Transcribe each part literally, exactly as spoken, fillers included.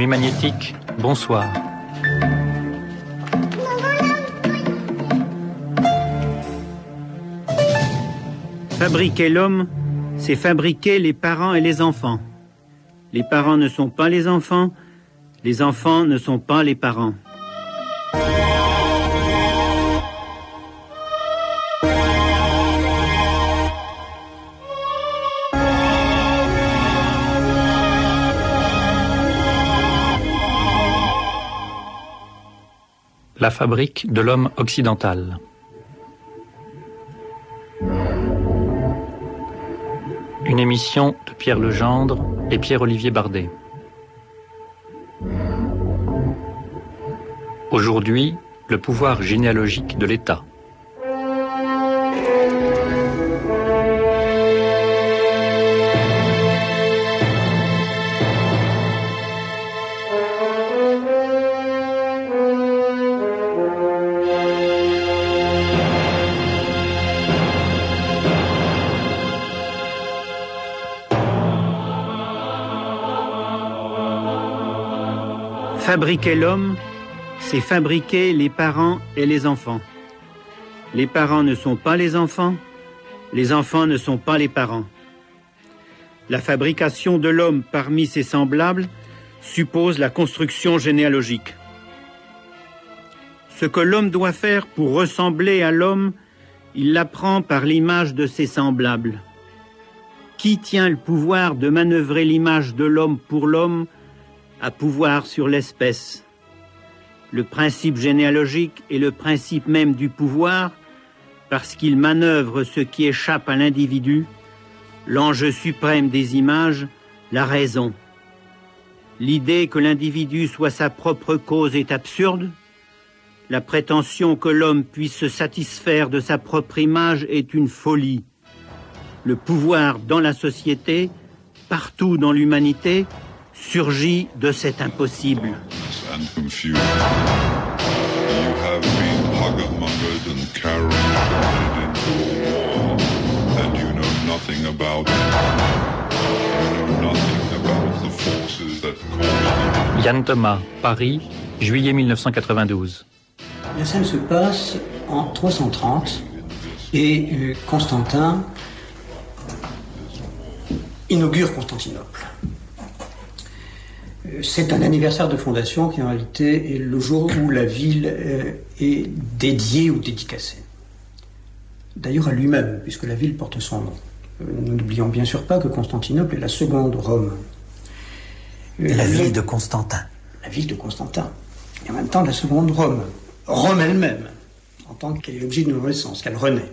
Nuit magnétique, bonsoir. Fabriquer l'homme, c'est fabriquer les parents et les enfants. Les parents ne sont pas les enfants, les enfants ne sont pas les parents. La fabrique de l'homme occidental. Une émission de Pierre Legendre et Pierre-Olivier Bardet. Aujourd'hui, le pouvoir généalogique de l'État. Fabriquer l'homme, c'est fabriquer les parents et les enfants. Les parents ne sont pas les enfants, les enfants ne sont pas les parents. La fabrication de l'homme parmi ses semblables suppose la construction généalogique. Ce que l'homme doit faire pour ressembler à l'homme, il l'apprend par l'image de ses semblables. Qui tient le pouvoir de manœuvrer l'image de l'homme pour l'homme à pouvoir sur l'espèce? Le principe généalogique est le principe même du pouvoir parce qu'il manœuvre ce qui échappe à l'individu, l'enjeu suprême des images, la raison. L'idée que l'individu soit sa propre cause est absurde. La prétention que l'homme puisse se satisfaire de sa propre image est une folie. Le pouvoir dans la société, partout dans l'humanité, surgit de cet impossible. And confused. You have been hugger-muggered and carried into a war, and you know nothing about it. You know nothing about the forces that caused it. Yann Thomas, Paris, juillet mille neuf cent quatre-vingt-douze. La scène se passe en trois cent trente et euh, Constantin inaugure Constantinople. C'est un anniversaire de fondation qui en réalité est le jour où la ville est dédiée ou dédicacée. D'ailleurs à lui-même, puisque la ville porte son nom. Nous n'oublions bien sûr pas que Constantinople est la seconde Rome. La, la ville de Constantin. La ville de Constantin. Et en même temps la seconde Rome. Rome elle-même, en tant qu'elle est l'objet d'une renaissance, qu'elle renaît.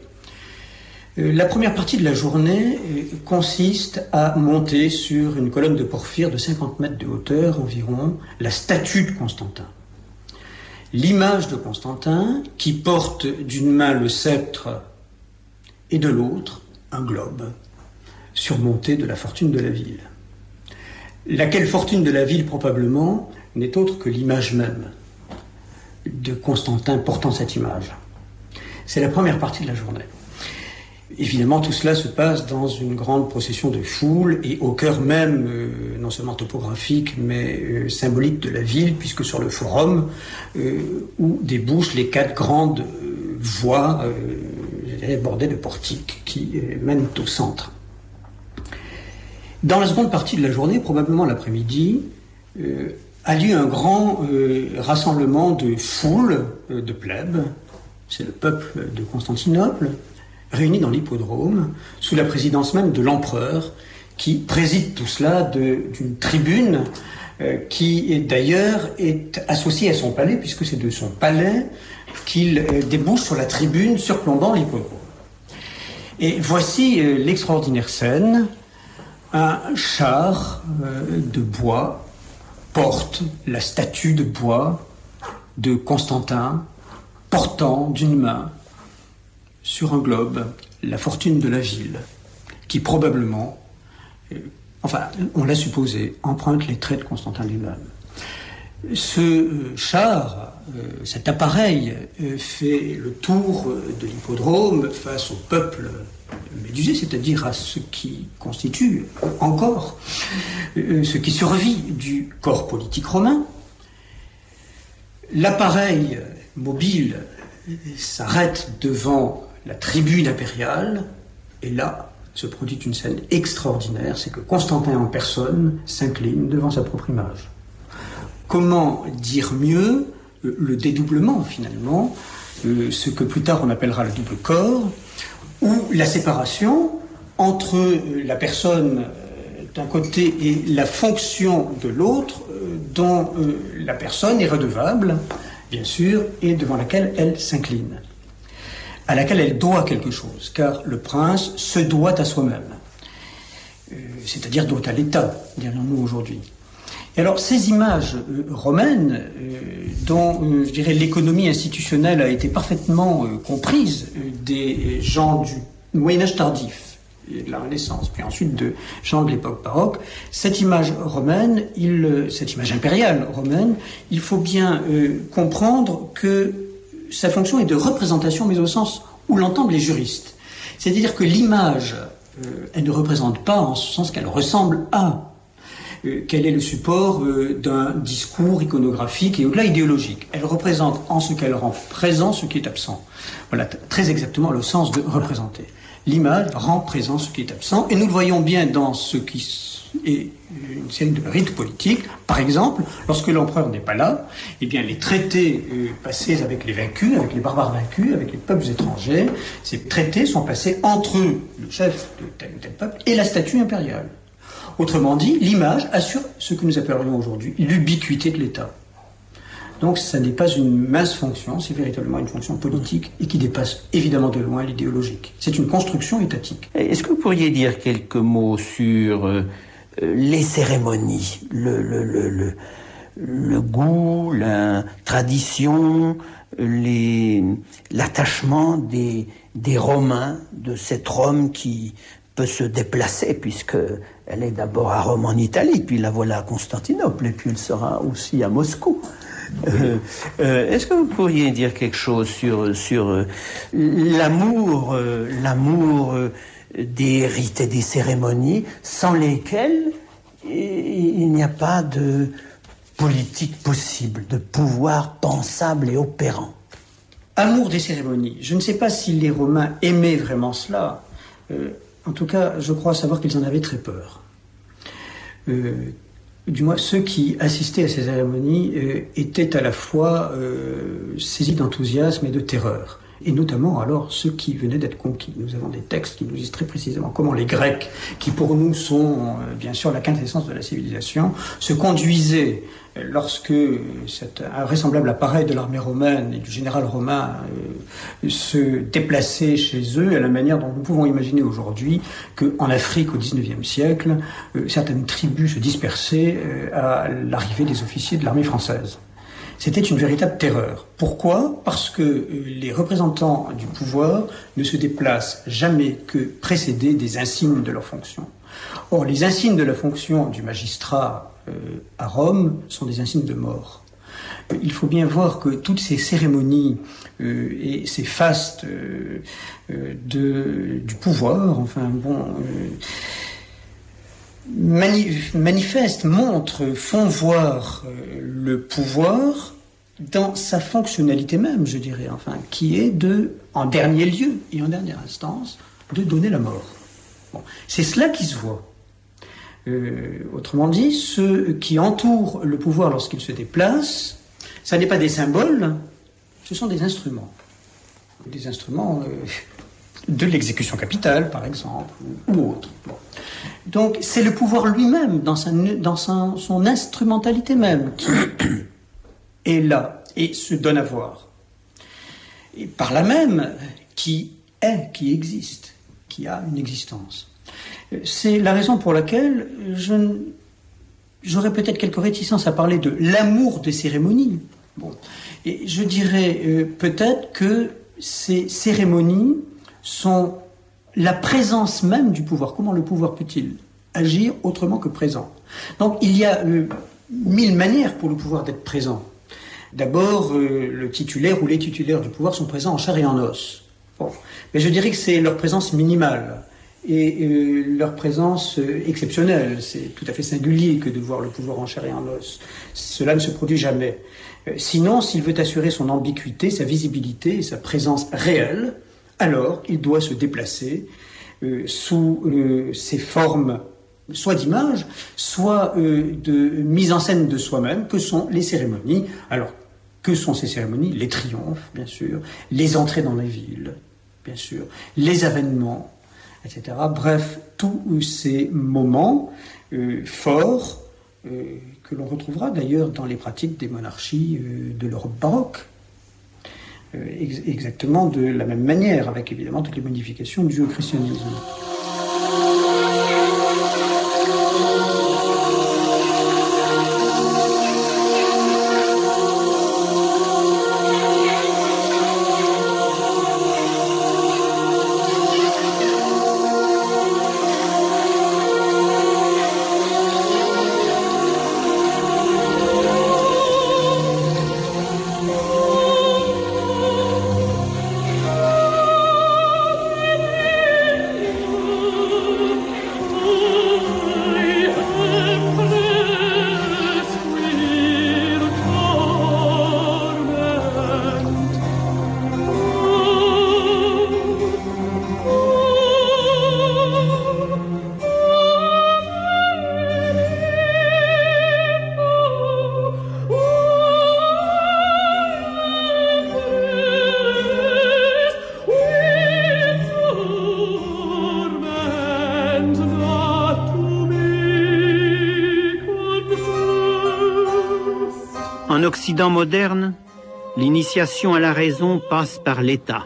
La première partie de la journée consiste à monter sur une colonne de porphyre de cinquante mètres de hauteur environ la statue de Constantin. L'image de Constantin qui porte d'une main le sceptre et de l'autre un globe surmonté de la fortune de la ville. Laquelle fortune de la ville probablement n'est autre que l'image même de Constantin portant cette image. C'est la première partie de la journée. Évidemment, tout cela se passe dans une grande procession de foule et au cœur même, euh, non seulement topographique, mais euh, symbolique de la ville, puisque sur le forum, euh, où débouchent les quatre grandes euh, voies, euh, je dirais, bordées de portiques, qui euh, mènent au centre. Dans la seconde partie de la journée, probablement l'après-midi, euh, a lieu un grand euh, rassemblement de foule, euh, de plèbes, c'est le peuple de Constantinople, réunis dans l'hippodrome, sous la présidence même de l'empereur, qui préside tout cela de, d'une tribune euh, qui, est, d'ailleurs, est associée à son palais, puisque c'est de son palais qu'il euh, débouche sur la tribune surplombant l'hippodrome. Et voici euh, l'extraordinaire scène. Un char euh, de bois porte la statue de bois de Constantin, portant d'une main sur un globe la fortune de la ville, qui probablement, euh, enfin, on l'a supposé, emprunte les traits de Constantin lui-même. Ce euh, char, euh, cet appareil, euh, fait le tour de l'hippodrome face au peuple médusée, c'est-à-dire à ce qui constitue encore euh, ce qui survit du corps politique romain. L'appareil mobile s'arrête devant la tribune impériale, et là se produit une scène extraordinaire, c'est que Constantin en personne s'incline devant sa propre image. Comment dire mieux euh, le dédoublement, finalement, euh, ce que plus tard on appellera le double corps, ou la séparation entre euh, la personne euh, d'un côté et la fonction de l'autre, euh, dont euh, la personne est redevable, bien sûr, et devant laquelle elle s'incline, à laquelle elle doit quelque chose, car le prince se doit à soi-même, euh, c'est-à-dire doit à l'État, dirions-nous aujourd'hui. Et alors, ces images euh, romaines, euh, dont, euh, je dirais, l'économie institutionnelle a été parfaitement euh, comprise euh, des gens du Moyen-Âge tardif, et de la Renaissance, puis ensuite de gens de l'époque baroque, cette image romaine, il, euh, cette image impériale romaine, il faut bien euh, comprendre que sa fonction est de représentation, mais au sens où l'entendent les juristes. C'est-à-dire que l'image, euh, elle ne représente pas en ce sens qu'elle ressemble à. Euh, quel est le support euh, d'un discours iconographique et au-delà idéologique. Elle représente en ce qu'elle rend présent ce qui est absent. Voilà t- très exactement le sens de représenter. L'image rend présent ce qui est absent, et nous le voyons bien dans ce qui est une série de rites politiques. Par exemple, lorsque l'empereur n'est pas là, eh bien les traités euh, passés avec les vaincus, avec les barbares vaincus, avec les peuples étrangers, ces traités sont passés entre le chef de tel ou tel peuple et la statue impériale. Autrement dit, l'image assure ce que nous appellerions aujourd'hui l'ubiquité de l'État. Donc ça n'est pas une mince fonction, c'est véritablement une fonction politique et qui dépasse évidemment de loin l'idéologique. C'est une construction étatique. Est-ce que vous pourriez dire quelques mots sur euh, les cérémonies, le, le, le, le, le goût, la tradition, les, l'attachement des, des Romains, de cette Rome qui peut se déplacer, puisque elle est d'abord à Rome en Italie, puis la voilà à Constantinople, et puis elle sera aussi à Moscou. Euh, euh, est-ce que vous pourriez dire quelque chose sur, sur euh, l'amour, euh, l'amour euh, des rites et des cérémonies, sans lesquels il n'y a pas de politique possible, de pouvoir pensable et opérant? Amour des cérémonies. Je ne sais pas si les Romains aimaient vraiment cela. Euh, En tout cas, je crois savoir qu'ils en avaient très peur. Euh, du moins, ceux qui assistaient à ces cérémonies euh, étaient à la fois euh, saisis d'enthousiasme et de terreur. Et notamment, alors, ceux qui venaient d'être conquis. Nous avons des textes qui nous disent très précisément comment les Grecs, qui pour nous sont, euh, bien sûr, la quintessence de la civilisation, se conduisaient euh, lorsque cet invraisemblable appareil de l'armée romaine et du général romain euh, se déplaçait chez eux, à la manière dont nous pouvons imaginer aujourd'hui qu'en Afrique, au dix-neuvième siècle, euh, certaines tribus se dispersaient euh, à l'arrivée des officiers de l'armée française. C'était une véritable terreur. Pourquoi ? Parce que les représentants du pouvoir ne se déplacent jamais que précédés des insignes de leur fonction. Or, les insignes de la fonction du magistrat euh, à Rome sont des insignes de mort. Il faut bien voir que toutes ces cérémonies euh, et ces fastes euh, euh, de, du pouvoir, enfin bon... Euh, Manif- manifestent, montrent, font voir euh, le pouvoir dans sa fonctionnalité même, je dirais, enfin, qui est de, en dernier lieu et en dernière instance, de donner la mort. Bon, c'est cela qui se voit. Euh, autrement dit, ceux qui entourent le pouvoir lorsqu'il se déplace, ça n'est pas des symboles, ce sont des instruments. Des instruments... Euh, de l'exécution capitale, par exemple, ou, ou autre. Bon. Donc, c'est le pouvoir lui-même, dans, sa, dans sa, son instrumentalité même, qui est là et se donne à voir. Et par là même, qui est, qui existe, qui a une existence. C'est la raison pour laquelle je, j'aurais peut-être quelques réticences à parler de l'amour des cérémonies. Bon. Et je dirais euh, peut-être que ces cérémonies sont la présence même du pouvoir. Comment le pouvoir peut-il agir autrement que présent ? Donc il y a euh, mille manières pour le pouvoir d'être présent. D'abord, euh, le titulaire ou les titulaires du pouvoir sont présents en chair et en os. Bon. Mais je dirais que c'est leur présence minimale et euh, leur présence euh, exceptionnelle. C'est tout à fait singulier que de voir le pouvoir en chair et en os. Cela ne se produit jamais. Euh, sinon, s'il veut assurer son ambiguïté, sa visibilité et sa présence réelle, alors il doit se déplacer euh, sous euh, ces formes soit d'image, soit euh, de mise en scène de soi-même, que sont les cérémonies. Alors, que sont ces cérémonies? Les triomphes, bien sûr, les entrées dans les villes, bien sûr, les avènements, et cetera. Bref, tous ces moments euh, forts euh, que l'on retrouvera d'ailleurs dans les pratiques des monarchies euh, de l'Europe baroque. Euh, ex- exactement de la même manière, avec évidemment toutes les modifications dues au christianisme. En Occident moderne, l'initiation à la raison passe par l'État.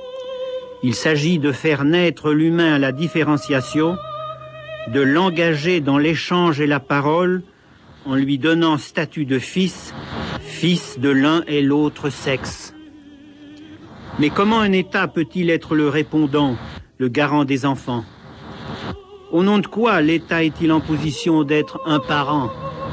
Il s'agit de faire naître l'humain à la différenciation, de l'engager dans l'échange et la parole en lui donnant statut de fils, fils de l'un et l'autre sexe. Mais comment un État peut-il être le répondant, le garant des enfants? Au nom de quoi l'État est-il en position d'être un parent?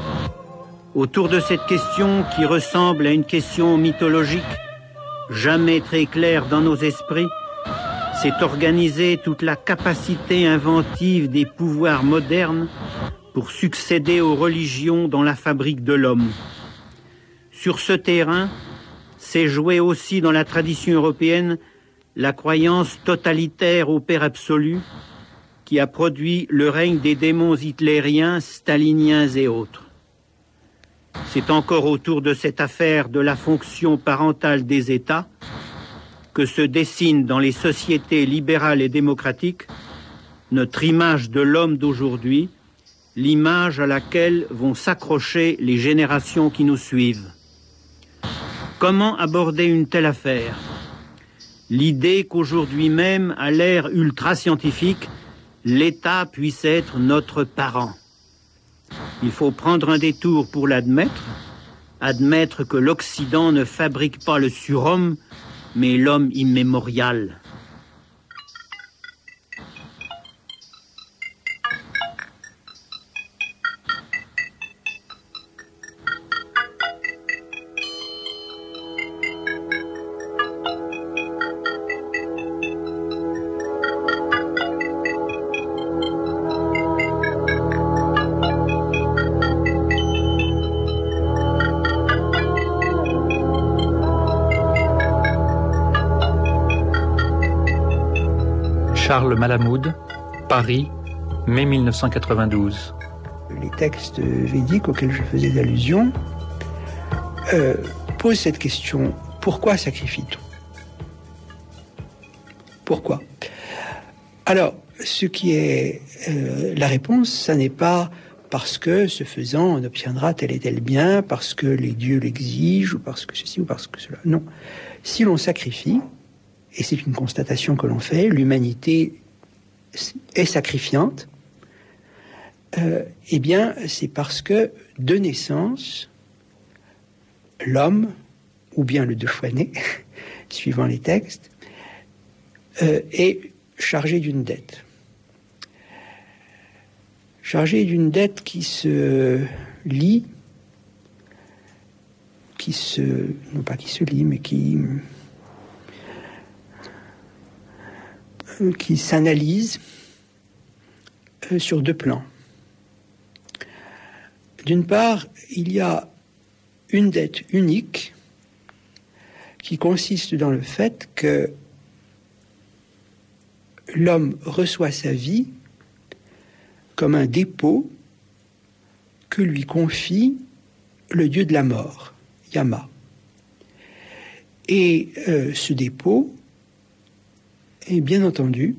Autour de cette question qui ressemble à une question mythologique, jamais très claire dans nos esprits, s'est organisée toute la capacité inventive des pouvoirs modernes pour succéder aux religions dans la fabrique de l'homme. Sur ce terrain, s'est jouée aussi dans la tradition européenne la croyance totalitaire au Père absolu qui a produit le règne des démons hitlériens, staliniens et autres. C'est encore autour de cette affaire de la fonction parentale des États que se dessine dans les sociétés libérales et démocratiques notre image de l'homme d'aujourd'hui, l'image à laquelle vont s'accrocher les générations qui nous suivent. Comment aborder une telle affaire? L'idée qu'aujourd'hui même, à l'ère ultra-scientifique, l'État puisse être notre parent. Il faut prendre un détour pour l'admettre, admettre que l'Occident ne fabrique pas le surhomme, mais l'homme immémorial. Charles Malamud, Paris, mai mille neuf cent quatre-vingt-douze. Les textes védiques auxquels je faisais allusion euh, posent cette question: pourquoi sacrifie-t-on? Pourquoi? Alors, ce qui est euh, la réponse, ça n'est pas parce que, ce faisant, on obtiendra tel et tel bien, parce que les dieux l'exigent, ou parce que ceci, ou parce que cela. Non. Si l'on sacrifie, et c'est une constatation que l'on fait, l'humanité est sacrifiante, euh, eh bien, c'est parce que, de naissance, l'homme, ou bien le deux fois né, suivant les textes, euh, est chargé d'une dette. Chargé d'une dette qui se lie, qui se, non pas qui se lie, mais qui... euh, qui s'analyse euh, sur deux plans. D'une part, il y a une dette unique qui consiste dans le fait que l'homme reçoit sa vie comme un dépôt que lui confie le dieu de la mort, Yama. Et euh, ce dépôt est bien entendu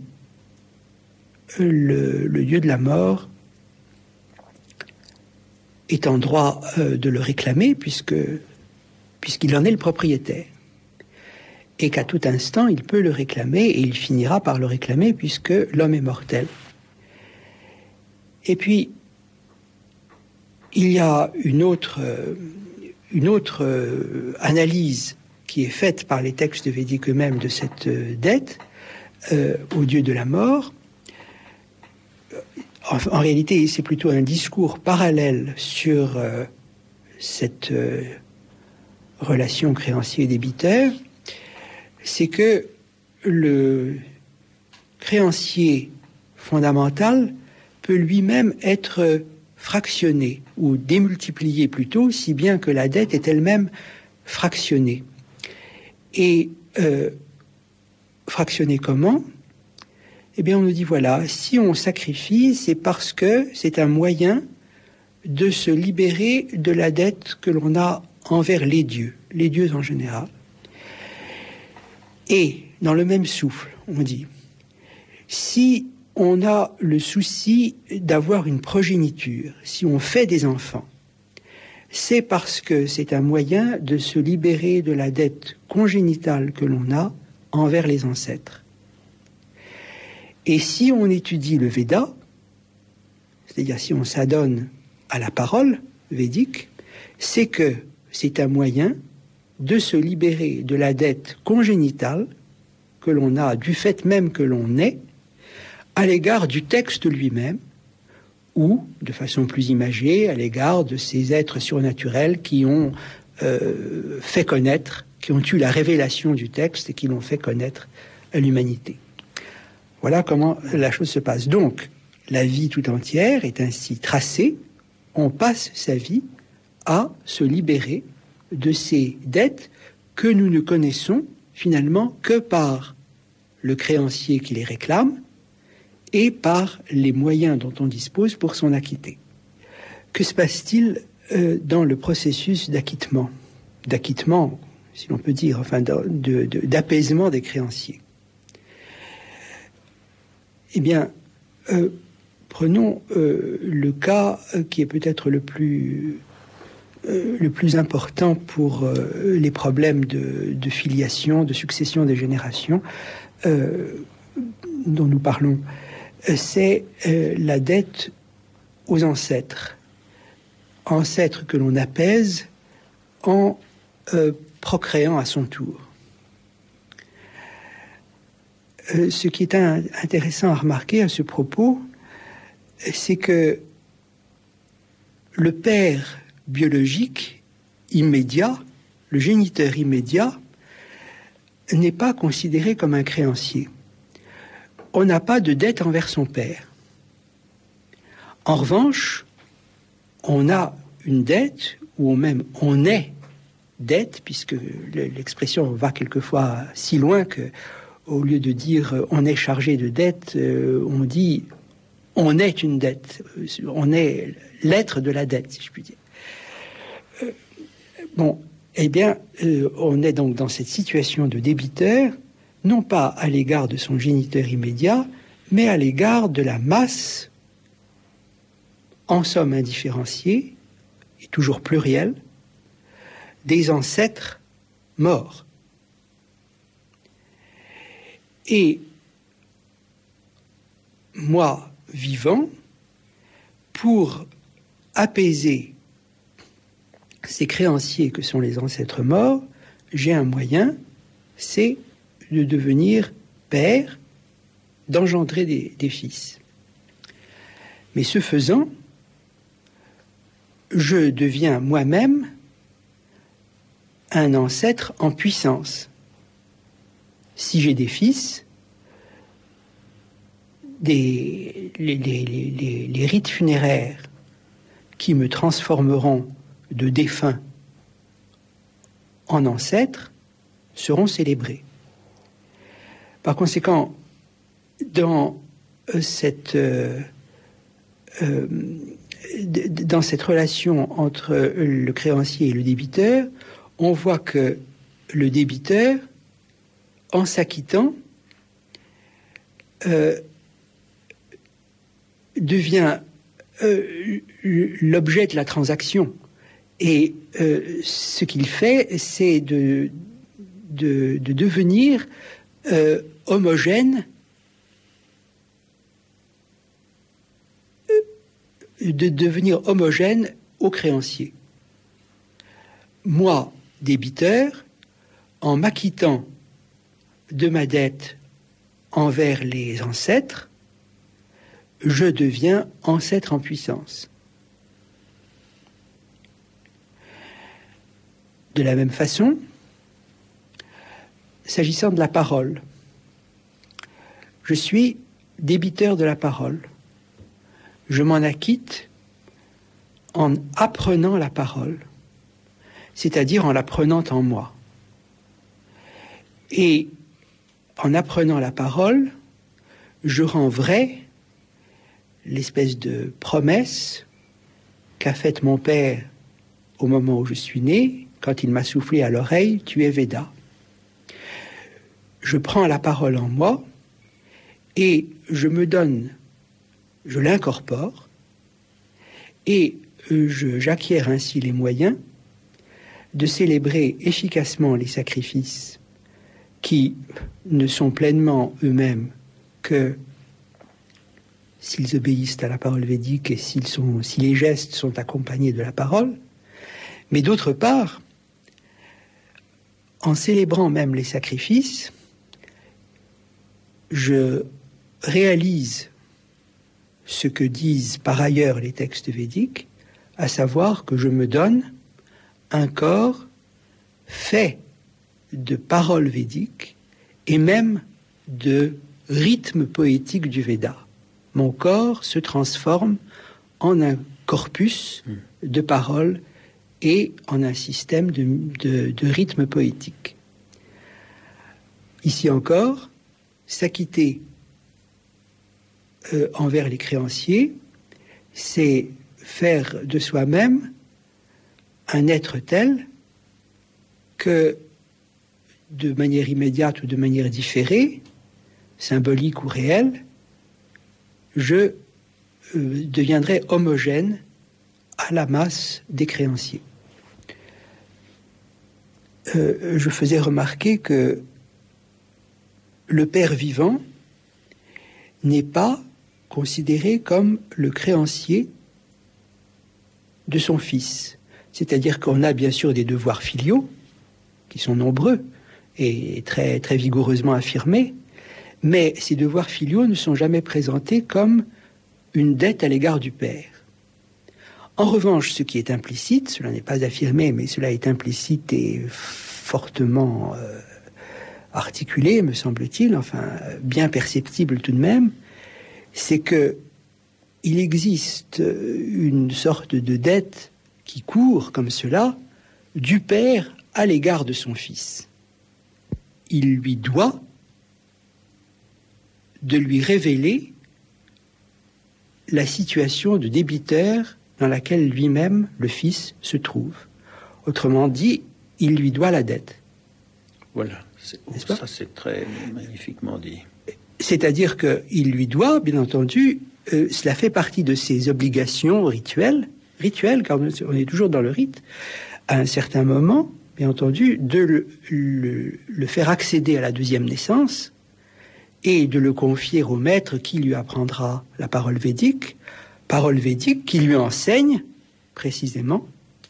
le, le dieu de la mort est en droit euh, de le réclamer puisque, puisqu'il en est le propriétaire. Et qu'à tout instant, il peut le réclamer et il finira par le réclamer puisque l'homme est mortel. Et puis, il y a une autre, euh, une autre euh, analyse qui est faite par les textes védiques eux-mêmes de cette euh, dette euh, au dieu de la mort. En, en réalité, c'est plutôt un discours parallèle sur euh, cette euh, relation créancier-débiteur. C'est que le créancier fondamental peut lui-même être fractionné ou démultiplié plutôt, si bien que la dette est elle-même fractionnée. Et euh, fractionnée comment ? Eh bien, on nous dit, voilà, si on sacrifie, c'est parce que c'est un moyen de se libérer de la dette que l'on a envers les dieux, les dieux en général. Et, dans le même souffle, on dit, si on a le souci d'avoir une progéniture, si on fait des enfants, c'est parce que c'est un moyen de se libérer de la dette congénitale que l'on a envers les ancêtres. Et si on étudie le Veda, c'est-à-dire si on s'adonne à la parole védique, c'est que c'est un moyen de se libérer de la dette congénitale que l'on a du fait même que l'on est à l'égard du texte lui-même ou, de façon plus imagée, à l'égard de ces êtres surnaturels qui ont euh, fait connaître, qui ont eu la révélation du texte et qui l'ont fait connaître à l'humanité. Voilà comment la chose se passe. Donc, la vie tout entière est ainsi tracée. On passe sa vie à se libérer de ces dettes que nous ne connaissons finalement que par le créancier qui les réclame et par les moyens dont on dispose pour s'en acquitter. Que se passe-t-il euh, dans le processus d'acquittement, d'acquittement, si l'on peut dire, enfin de, de, de, d'apaisement des créanciers? Eh bien, euh, prenons euh, le cas qui est peut-être le plus euh, le plus important pour euh, les problèmes de, de filiation, de succession des générations euh, dont nous parlons. C'est euh, la dette aux ancêtres, ancêtres que l'on apaise en euh, procréant à son tour. Euh, ce qui est un, intéressant à remarquer à ce propos, c'est que le père biologique immédiat, le géniteur immédiat, n'est pas considéré comme un créancier. On n'a pas de dette envers son père. En revanche, on a une dette, ou même on est dette, puisque l'expression va quelquefois si loin que, au lieu de dire on est chargé de dette, on dit on est une dette, on est l'être de la dette, si je puis dire. Bon, eh bien, on est donc dans cette situation de débiteur, non pas à l'égard de son géniteur immédiat, mais à l'égard de la masse, en somme indifférenciée, et toujours plurielle, des ancêtres morts. Et moi, vivant, pour apaiser ces créanciers que sont les ancêtres morts, j'ai un moyen, c'est de devenir père, d'engendrer des, des fils. Mais ce faisant, je deviens moi-même un ancêtre en puissance. Si j'ai des fils, des, les, les, les, les rites funéraires qui me transformeront de défunt en ancêtre seront célébrés. Par conséquent, dans cette, euh, euh, dans cette relation entre le créancier et le débiteur, on voit que le débiteur, en s'acquittant, euh, devient euh, l'objet de la transaction. Et euh, ce qu'il fait, c'est de, de, de devenir euh, homogène, de devenir homogène au créancier. Moi, débiteur, en m'acquittant de ma dette envers les ancêtres, je deviens ancêtre en puissance. De la même façon, s'agissant de la parole, je suis débiteur de la parole. Je m'en acquitte en apprenant la parole, c'est-à-dire en la prenant en moi. Et en apprenant la parole, je rends vrai l'espèce de promesse qu'a faite mon père au moment où je suis né, quand il m'a soufflé à l'oreille « Tu es Veda ». Je prends la parole en moi et je me donne, je l'incorpore et je, j'acquiers ainsi les moyens de célébrer efficacement les sacrifices qui ne sont pleinement eux-mêmes que s'ils obéissent à la parole védique et s'ils sont, si les gestes sont accompagnés de la parole, mais d'autre part, en célébrant même les sacrifices, je réalise ce que disent par ailleurs les textes védiques, à savoir que je me donne un corps fait de paroles védiques et même de rythme poétique du Veda. Mon corps se transforme en un corpus de paroles et en un système de, de, de rythme poétique. Ici encore, s'acquitter euh, envers les créanciers, c'est faire de soi-même un être tel que, de manière immédiate ou de manière différée, symbolique ou réelle, je euh, deviendrai homogène à la masse des créanciers. Euh, je faisais remarquer que le père vivant n'est pas considéré comme le créancier de son fils. C'est-à-dire qu'on a bien sûr des devoirs filiaux, qui sont nombreux et très, très vigoureusement affirmés, mais ces devoirs filiaux ne sont jamais présentés comme une dette à l'égard du père. En revanche, ce qui est implicite, cela n'est pas affirmé, mais cela est implicite et fortement euh, articulé, me semble-t-il, enfin bien perceptible tout de même, c'est que il existe une sorte de dette qui court comme cela du père à l'égard de son fils. Il lui doit de lui révéler la situation de débiteur dans laquelle lui-même, le fils, se trouve. Autrement dit, il lui doit la dette. Voilà, c'est, ça c'est très magnifiquement dit. C'est-à-dire qu'il lui doit, bien entendu, euh, cela fait partie de ses obligations rituelles, rituelles, car on est toujours dans le rite, à un certain moment, bien entendu, de le, le, le faire accéder à la deuxième naissance et de le confier au maître qui lui apprendra la parole védique, parole védique qui lui enseigne précisément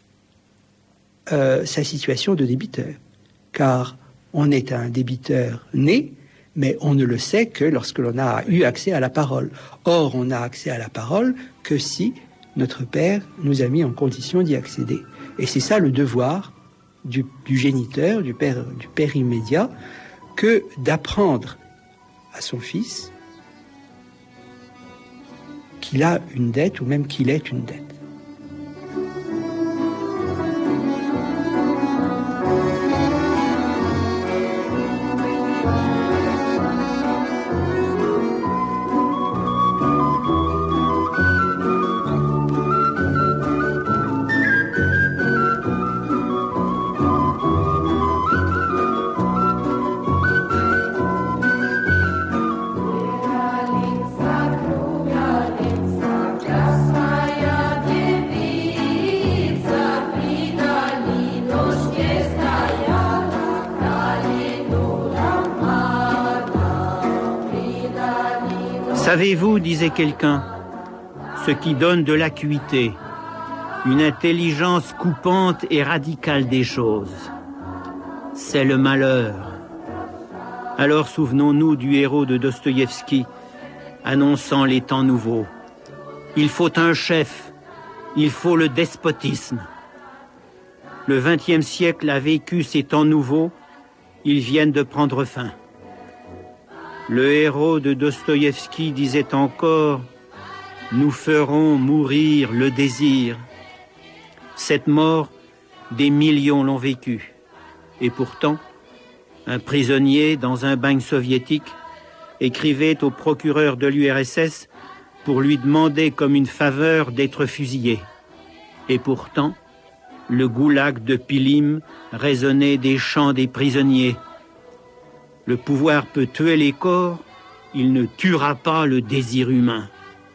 euh, sa situation de débiteur. Car on est un débiteur né, mais on ne le sait que lorsque l'on a eu accès à la parole. Or, on n'a accès à la parole que si notre Père nous a mis en condition d'y accéder. Et c'est ça le devoir du, du géniteur, du père, du père immédiat, que d'apprendre à son fils qu'il a une dette ou même qu'il est une dette. Savez-vous, disait quelqu'un, ce qui donne de l'acuité, une intelligence coupante et radicale des choses? C'est le malheur. Alors souvenons-nous du héros de Dostoïevski, annonçant les temps nouveaux. Il faut un chef, il faut le despotisme. Le vingtième siècle a vécu ces temps nouveaux, ils viennent de prendre fin. Le héros de Dostoïevski disait encore « Nous ferons mourir le désir ». Cette mort, des millions l'ont vécue. Et pourtant, un prisonnier dans un bagne soviétique écrivait au procureur de l'U R S S pour lui demander comme une faveur d'être fusillé. Et pourtant, le goulag de Pilim résonnait des chants des prisonniers. Le pouvoir peut tuer les corps, il ne tuera pas le désir humain.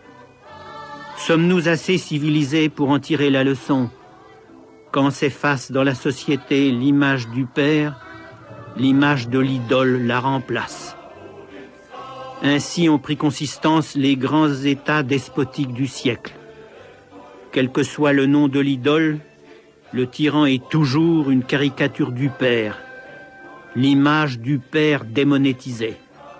Sommes-nous assez civilisés pour en tirer la leçon? Quand s'efface dans la société l'image du père, l'image de l'idole la remplace. Ainsi ont pris consistance les grands États despotiques du siècle. Quel que soit le nom de l'idole, le tyran est toujours une caricature du père, l'image du père démonétisée.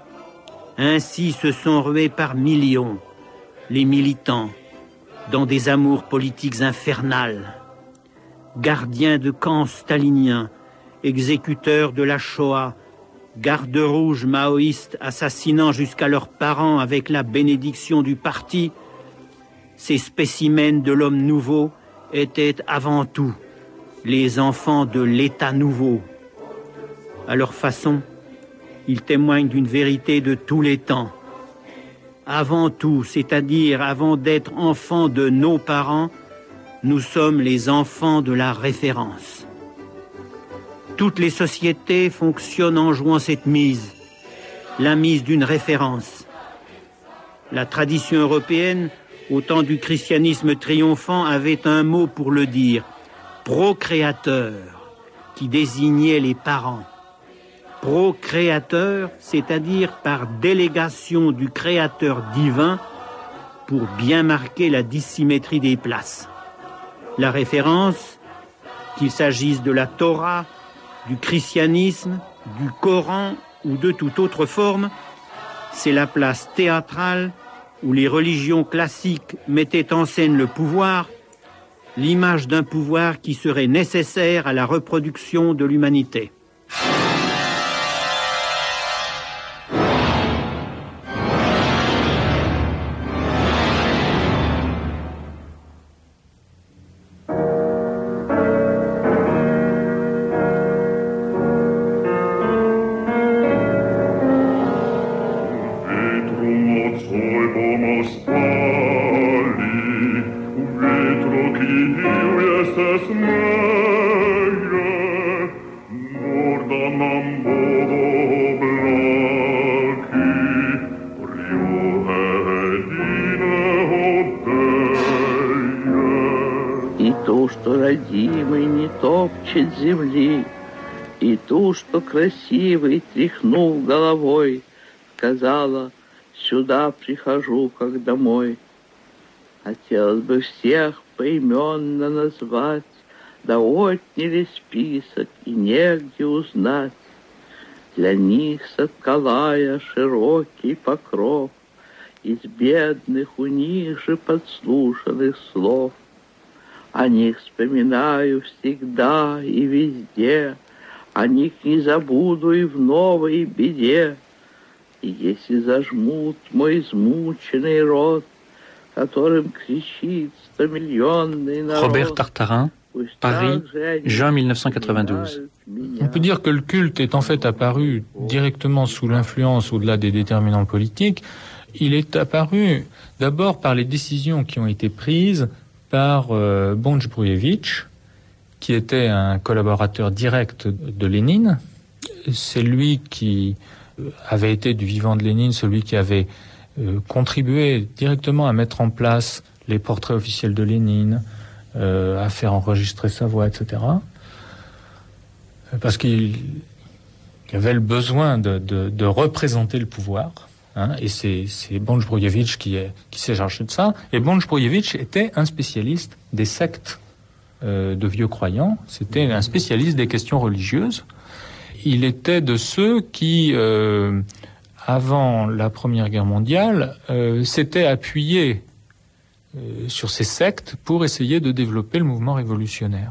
Ainsi se sont rués par millions les militants dans des amours politiques infernales, gardiens de camps staliniens, exécuteurs de la Shoah, gardes rouges maoïstes assassinant jusqu'à leurs parents avec la bénédiction du parti. Ces spécimens de l'homme nouveau étaient avant tout les enfants de l'État nouveau. À leur façon, ils témoignent d'une vérité de tous les temps. Avant tout, c'est-à-dire avant d'être enfants de nos parents, nous sommes les enfants de la référence. Toutes les sociétés fonctionnent en jouant cette mise, la mise d'une référence. La tradition européenne, au temps du christianisme triomphant, avait un mot pour le dire, procréateur, qui désignait les parents. Procréateur, c'est-à-dire par délégation du créateur divin pour bien marquer la dissymétrie des places. La référence, qu'il s'agisse de la Torah, du christianisme, du Coran ou de toute autre forme, c'est la place théâtrale où les religions classiques mettaient en scène le pouvoir, l'image d'un pouvoir qui serait nécessaire à la reproduction de l'humanité. Земли, и ту, что красивый, тряхнув головой, сказала, сюда прихожу, как домой. Хотелось бы всех поименно назвать, да отняли список, и негде узнать. Для них соткала я широкий покров из бедных у них же подслушанных слов. О них вспоминаю всегда и везде, о них не забуду и в новой беде. И если зажмут мой измученный рот, Robert Tartarin, Paris, juin mille neuf cent quatre-vingt-douze. On peut dire que le culte est en fait apparu directement sous l'influence, au-delà des déterminants politiques. Il est apparu d'abord par les décisions qui ont été prises par euh, Bonch-Brujevitch, qui était un collaborateur direct de Lénine. C'est lui qui avait été du vivant de Lénine, celui qui avait euh, contribué directement à mettre en place les portraits officiels de Lénine, euh, à faire enregistrer sa voix, et cetera. Parce qu'il y avait le besoin de, de, de représenter le pouvoir. Hein, et c'est, c'est Bonch-Brujevitch qui, est, qui s'est chargé de ça. Et Bonch-Brujevitch était un spécialiste des sectes euh, de vieux croyants. C'était un spécialiste des questions religieuses. Il était de ceux qui, euh, avant la Première Guerre mondiale, euh, s'étaient appuyés euh, sur ces sectes pour essayer de développer le mouvement révolutionnaire.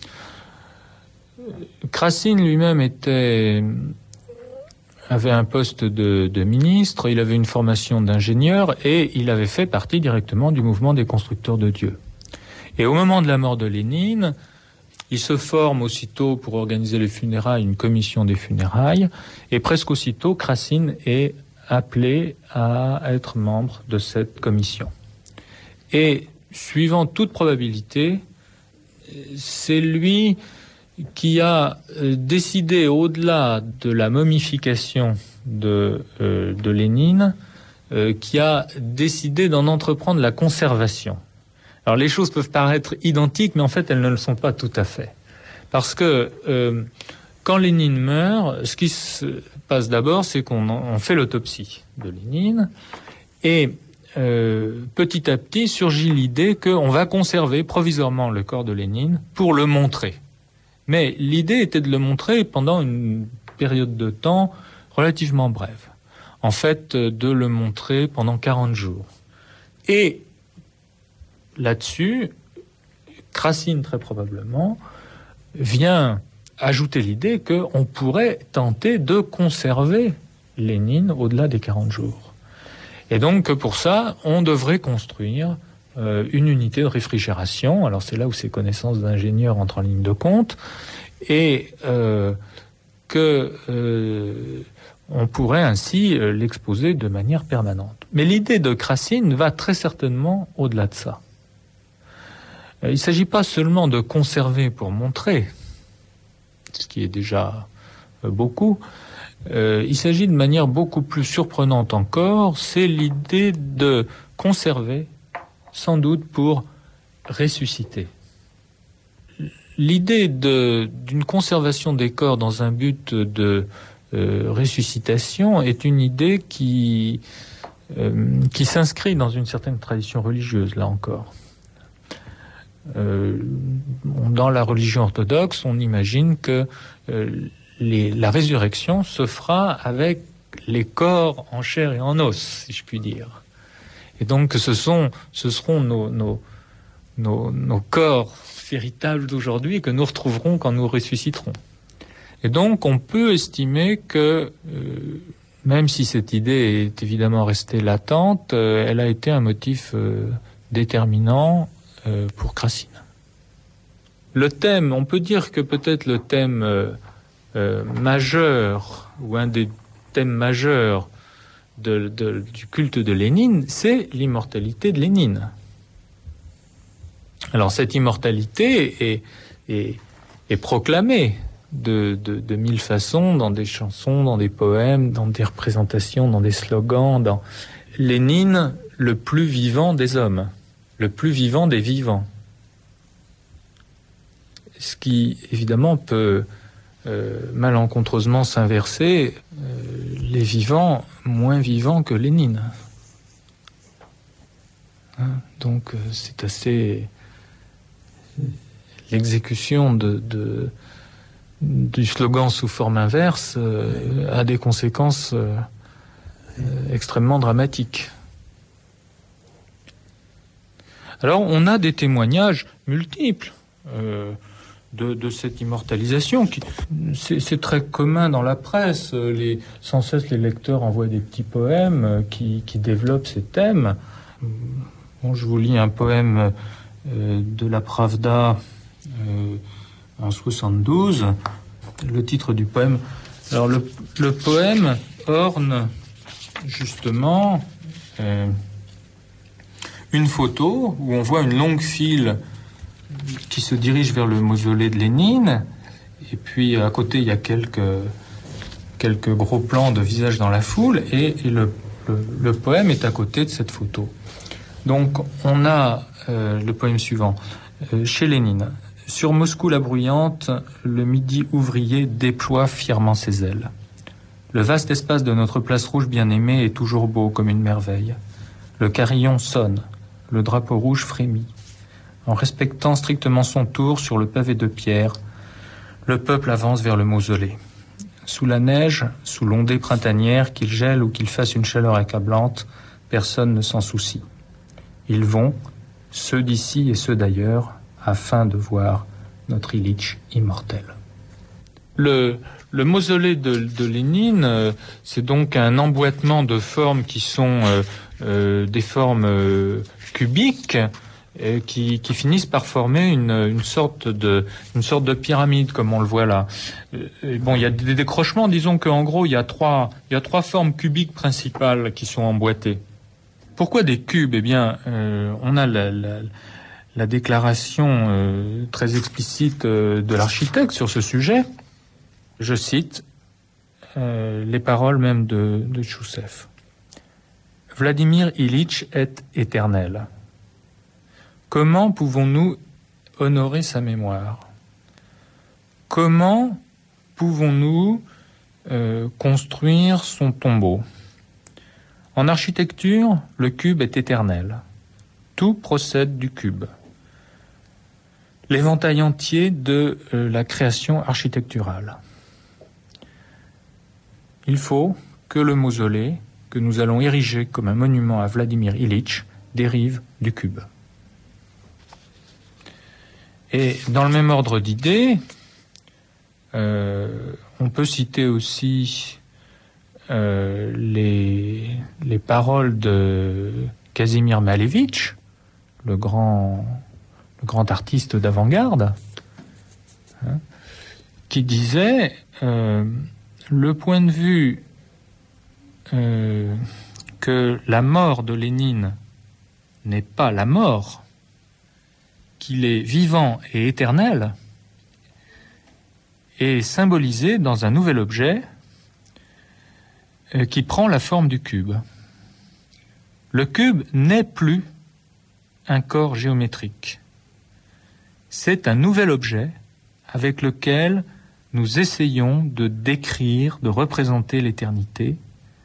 Krasine lui-même était, avait un poste de, de ministre, il avait une formation d'ingénieur et il avait fait partie directement du mouvement des constructeurs de Dieu. Et au moment de la mort de Lénine, il se forme aussitôt pour organiser les funérailles, une commission des funérailles, et presque aussitôt, Krasine est appelé à être membre de cette commission. Et, suivant toute probabilité, c'est lui qui a décidé, au-delà de la momification de, euh, de Lénine, euh, qui a décidé d'en entreprendre la conservation. Alors les choses peuvent paraître identiques, mais en fait elles ne le sont pas tout à fait. Parce que euh, quand Lénine meurt, ce qui se passe d'abord, c'est qu'on on fait l'autopsie de Lénine, et euh, petit à petit surgit l'idée qu'on va conserver provisoirement le corps de Lénine pour le montrer. Mais l'idée était de le montrer pendant une période de temps relativement brève. En fait, de le montrer pendant quarante jours. Et là-dessus, Krasine, très probablement, vient ajouter l'idée qu'on pourrait tenter de conserver Lénine au-delà des quarante jours. Et donc, pour ça, on devrait construire euh, une unité de réfrigération. Alors, c'est là où ses connaissances d'ingénieur entrent en ligne de compte. Et euh, que euh, on pourrait ainsi euh, l'exposer de manière permanente. Mais l'idée de Krasine va très certainement au-delà de ça. Il ne s'agit pas seulement de conserver pour montrer, ce qui est déjà beaucoup. Euh, il s'agit de manière beaucoup plus surprenante encore, c'est l'idée de conserver, sans doute pour ressusciter. L'idée de, d'une conservation des corps dans un but de euh, ressuscitation est une idée qui, euh, qui s'inscrit dans une certaine tradition religieuse, là encore. Euh, dans la religion orthodoxe, on imagine que euh, les, la résurrection se fera avec les corps en chair et en os, si je puis dire. Et donc ce sont, ce seront nos, nos, nos, nos corps véritables d'aujourd'hui que nous retrouverons quand nous ressusciterons. Et donc on peut estimer que, euh, même si cette idée est évidemment restée latente, euh, elle a été un motif euh, déterminant euh, pour Krasine. Le thème, on peut dire que peut-être le thème euh, euh, majeur, ou un des thèmes majeurs de, de, du culte de Lénine, c'est l'immortalité de Lénine. Alors cette immortalité est, est, est proclamée de, de, de mille façons, dans des chansons, dans des poèmes, dans des représentations, dans des slogans, dans Lénine, le plus vivant des hommes, le plus vivant des vivants. Ce qui, évidemment, peut euh, malencontreusement s'inverser, euh, les vivants moins vivants que Lénine. Hein, donc, euh, c'est assez... L'exécution de, de, du slogan sous forme inverse euh, a des conséquences euh, euh, extrêmement dramatiques. Alors, on a des témoignages multiples euh, de, de cette immortalisation. Qui, c'est, c'est très commun dans la presse. Les, sans cesse, les lecteurs envoient des petits poèmes qui, qui développent ces thèmes. Bon, je vous lis un poème euh, de la Pravda euh, en soixante-douze. Le titre du poème. Alors le, le poème orne justement euh, une photo où on voit une longue file qui se dirige vers le mausolée de Lénine, et puis à côté il y a quelques quelques gros plans de visage dans la foule, et, et le, le, le poème est à côté de cette photo. Donc on a euh, le poème suivant. Euh, chez Lénine. Sur Moscou la bruyante, le midi ouvrier déploie fièrement ses ailes. Le vaste espace de notre place rouge bien-aimée est toujours beau comme une merveille. Le carillon sonne, le drapeau rouge frémit. En respectant strictement son tour sur le pavé de pierre, le peuple avance vers le mausolée. Sous la neige, sous l'ondée printanière, qu'il gèle ou qu'il fasse une chaleur accablante, personne ne s'en soucie. Ils vont, ceux d'ici et ceux d'ailleurs, afin de voir notre Ilitch immortel. Le, le mausolée de, de Lénine, euh, c'est donc un emboîtement de formes qui sont euh, euh, des formes euh, cubiques euh, qui, qui finissent par former une, une sorte de, une sorte de pyramide, comme on le voit là. Euh, bon, il y a des décrochements. Disons qu'en gros, il y a trois, il y a trois formes cubiques principales qui sont emboîtées. Pourquoi des cubes ? Eh bien, euh, on a la, la La déclaration euh, très explicite euh, de l'architecte sur ce sujet. Je cite euh, les paroles même de, de Tchoussev. « Vladimir Ilitch est éternel. Comment pouvons-nous honorer sa mémoire ? Comment pouvons-nous euh, construire son tombeau ? En architecture, le cube est éternel. Tout procède du cube. L'éventail entier de euh, la création architecturale. Il faut que le mausolée que nous allons ériger comme un monument à Vladimir Ilitch dérive du cube. Et dans le même ordre d'idées, euh, on peut citer aussi euh, les, les paroles de Kazimir Malevich, le grand, le grand artiste d'avant-garde, hein, qui disait euh, le point de vue euh, que la mort de Lénine n'est pas la mort, qu'il est vivant et éternel, est symbolisé dans un nouvel objet euh, qui prend la forme du cube. Le cube n'est plus un corps géométrique. C'est un nouvel objet avec lequel nous essayons de décrire, de représenter l'éternité,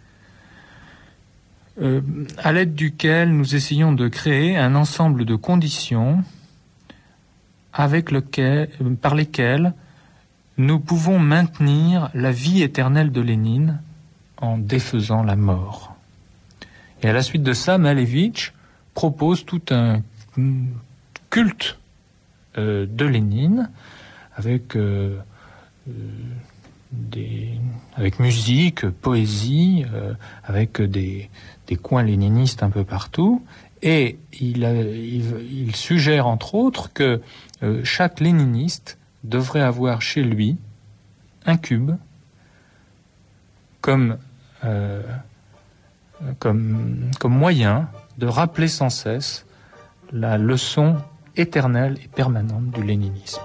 euh, à l'aide duquel nous essayons de créer un ensemble de conditions avec lequel, par lesquelles nous pouvons maintenir la vie éternelle de Lénine en défaisant la mort. Et à la suite de ça, Malevich propose tout un culte euh, de Lénine avec, euh, euh, des, avec musique, poésie, euh, avec des, des coins léninistes un peu partout. Et il, a, il, il suggère entre autres que euh, chaque léniniste devrait avoir chez lui un cube comme... Euh, Comme, comme moyen de rappeler sans cesse la leçon éternelle et permanente du léninisme.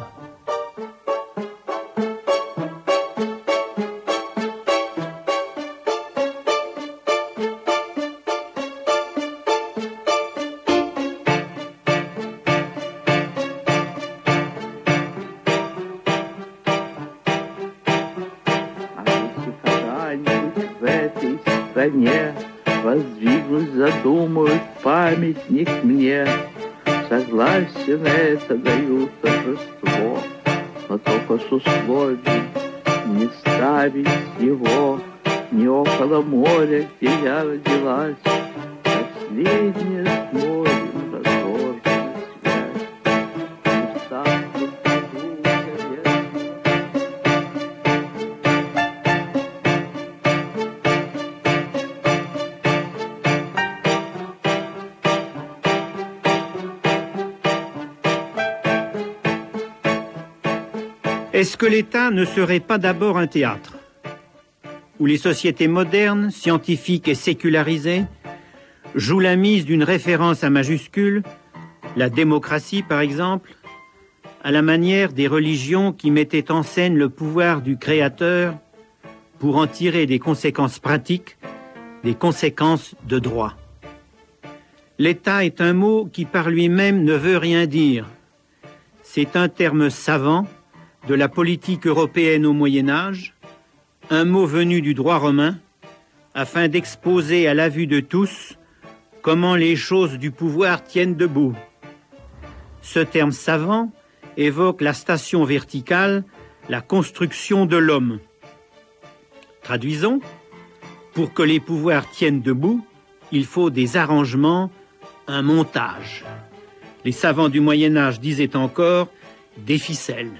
Воздвигнуть задумают памятник мне. Согласие на это дают торжество, но только с условием не ставить его ни около моря, где я родилась. Последняя с морем разорвана связь. И в самом саду я Est-ce que l'État ne serait pas d'abord un théâtre où les sociétés modernes, scientifiques et sécularisées jouent la mise d'une référence à majuscule, la démocratie par exemple, à la manière des religions qui mettaient en scène le pouvoir du Créateur pour en tirer des conséquences pratiques, des conséquences de droit. L'État est un mot qui par lui-même ne veut rien dire. C'est un terme savant de la politique européenne au Moyen-Âge, un mot venu du droit romain, afin d'exposer à la vue de tous comment les choses du pouvoir tiennent debout. Ce terme savant évoque la station verticale, la construction de l'homme. Traduisons, pour que les pouvoirs tiennent debout, il faut des arrangements, un montage. Les savants du Moyen-Âge disaient encore des ficelles.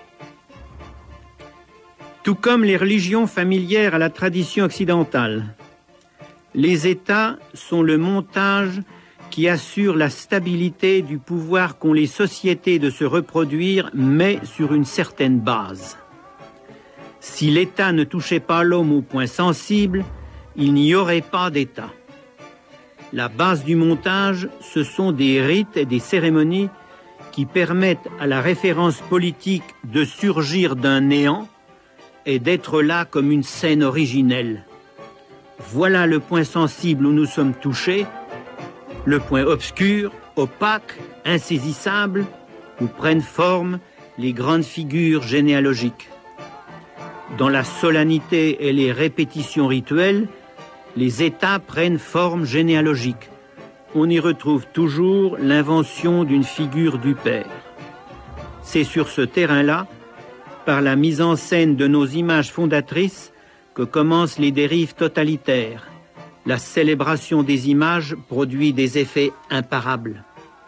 Tout comme les religions familières à la tradition occidentale, les États sont le montage qui assure la stabilité du pouvoir qu'ont les sociétés de se reproduire, mais sur une certaine base. Si l'État ne touchait pas l'homme au point sensible, il n'y aurait pas d'État. La base du montage, ce sont des rites et des cérémonies qui permettent à la référence politique de surgir d'un néant et d'être là comme une scène originelle. Voilà le point sensible où nous sommes touchés, le point obscur, opaque, insaisissable, où prennent forme les grandes figures généalogiques. Dans la solennité et les répétitions rituelles, les États prennent forme généalogique. On y retrouve toujours l'invention d'une figure du père. C'est sur ce terrain-là, par la mise en scène de nos images fondatrices, que commencent les dérives totalitaires. La célébration des images produit des effets imparables.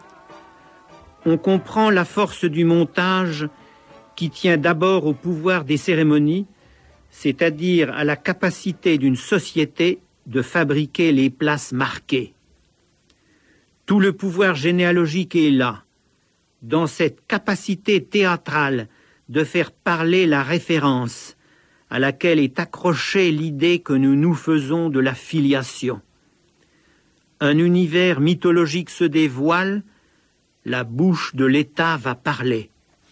On comprend la force du montage qui tient d'abord au pouvoir des cérémonies, c'est-à-dire à la capacité d'une société de fabriquer les places marquées. Tout le pouvoir généalogique est là, dans cette capacité théâtrale de faire parler la référence à laquelle est accrochée l'idée que nous nous faisons de la filiation. Un univers mythologique se dévoile, la bouche de l'État va parler.